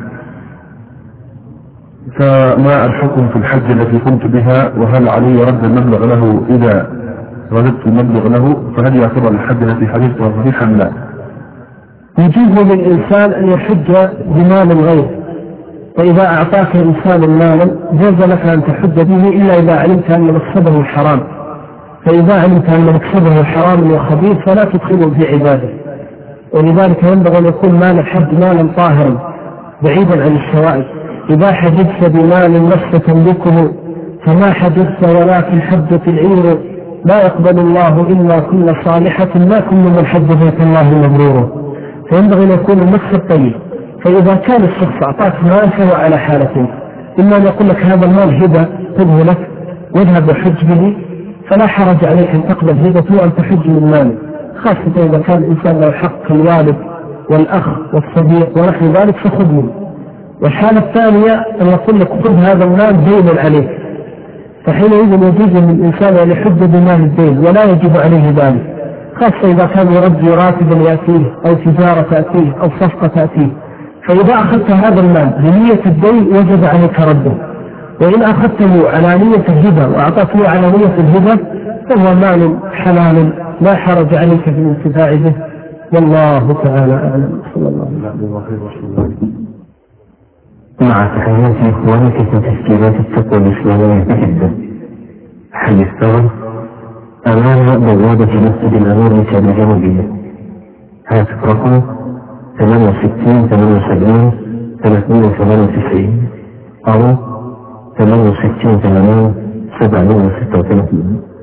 فما الحكم في الحج التي قمت بها؟ وهل علي رد المبلغ له إذا رددت المبلغ له؟ فهل يعتبر الحج التي حجزتها صحيحا؟ لا. يجوز للإنسان أن يحج بمال الغير، فإذا أعطاك إنسان مالا جاز لك أن تحج به إلا إذا علمت أن مكسبه حرام، فإذا علمت أن مكسبه حرام وخبيث فلا تدخله في عباده. ولذلك ينبغي أن يكون مال الحج مالا طاهرا بعيدا عن الشوائب. إذا حجزت بمال لست تملكه فما حجزت ولكن حجت العير، لا يقبل الله إلا كل صالحة ما كل من حج بيت الله مبرور. فينبغي أن يكون المكسب طيب. فإذا كان الشخص أعطاك مال فهو على حالتين، إما أن يقول لك هذا المال هبة خذه لك واذهب وحج به، فلا حرج عليك أن تقبل هبته وأن تحج من ماله، خاصة إذا كان الإنسان له حق الوالد والأخ والصديق ونحو ذلك فخذ منه. والحالة الثانية أن يقول لك خذ هذا المال دين عليك، فحينئذ يجوز للإنسان أن يحج بمال الدين ولا يجب عليه ذلك، خاصة إذا كان يرجي راتبا يأتيه أو تجارة تأتيه أو صفقة تأتيه. فإذا أخذت هذا المال بنية الدين وجب عليك رده، وإن أخذته على نية الهبة وأعطته على نية الهبة فهو مال حلال لا حرج عليك في الانتفاع به، والله تعالى أعلم. صلى الله عليه وسلم. مع تحيات إخوانك في تسجيلات التقوى الإسلامية بجدة، حي الثغر أمام بوابة مسجد الأمير لسعد الجنوبية. هاتف رقم ثمانية وستين ثمانية وسبعين ثلاثمائة وثمانية وتسعين أو ثمانية وستين ثمانين سبعمائة وستة وثلاثين.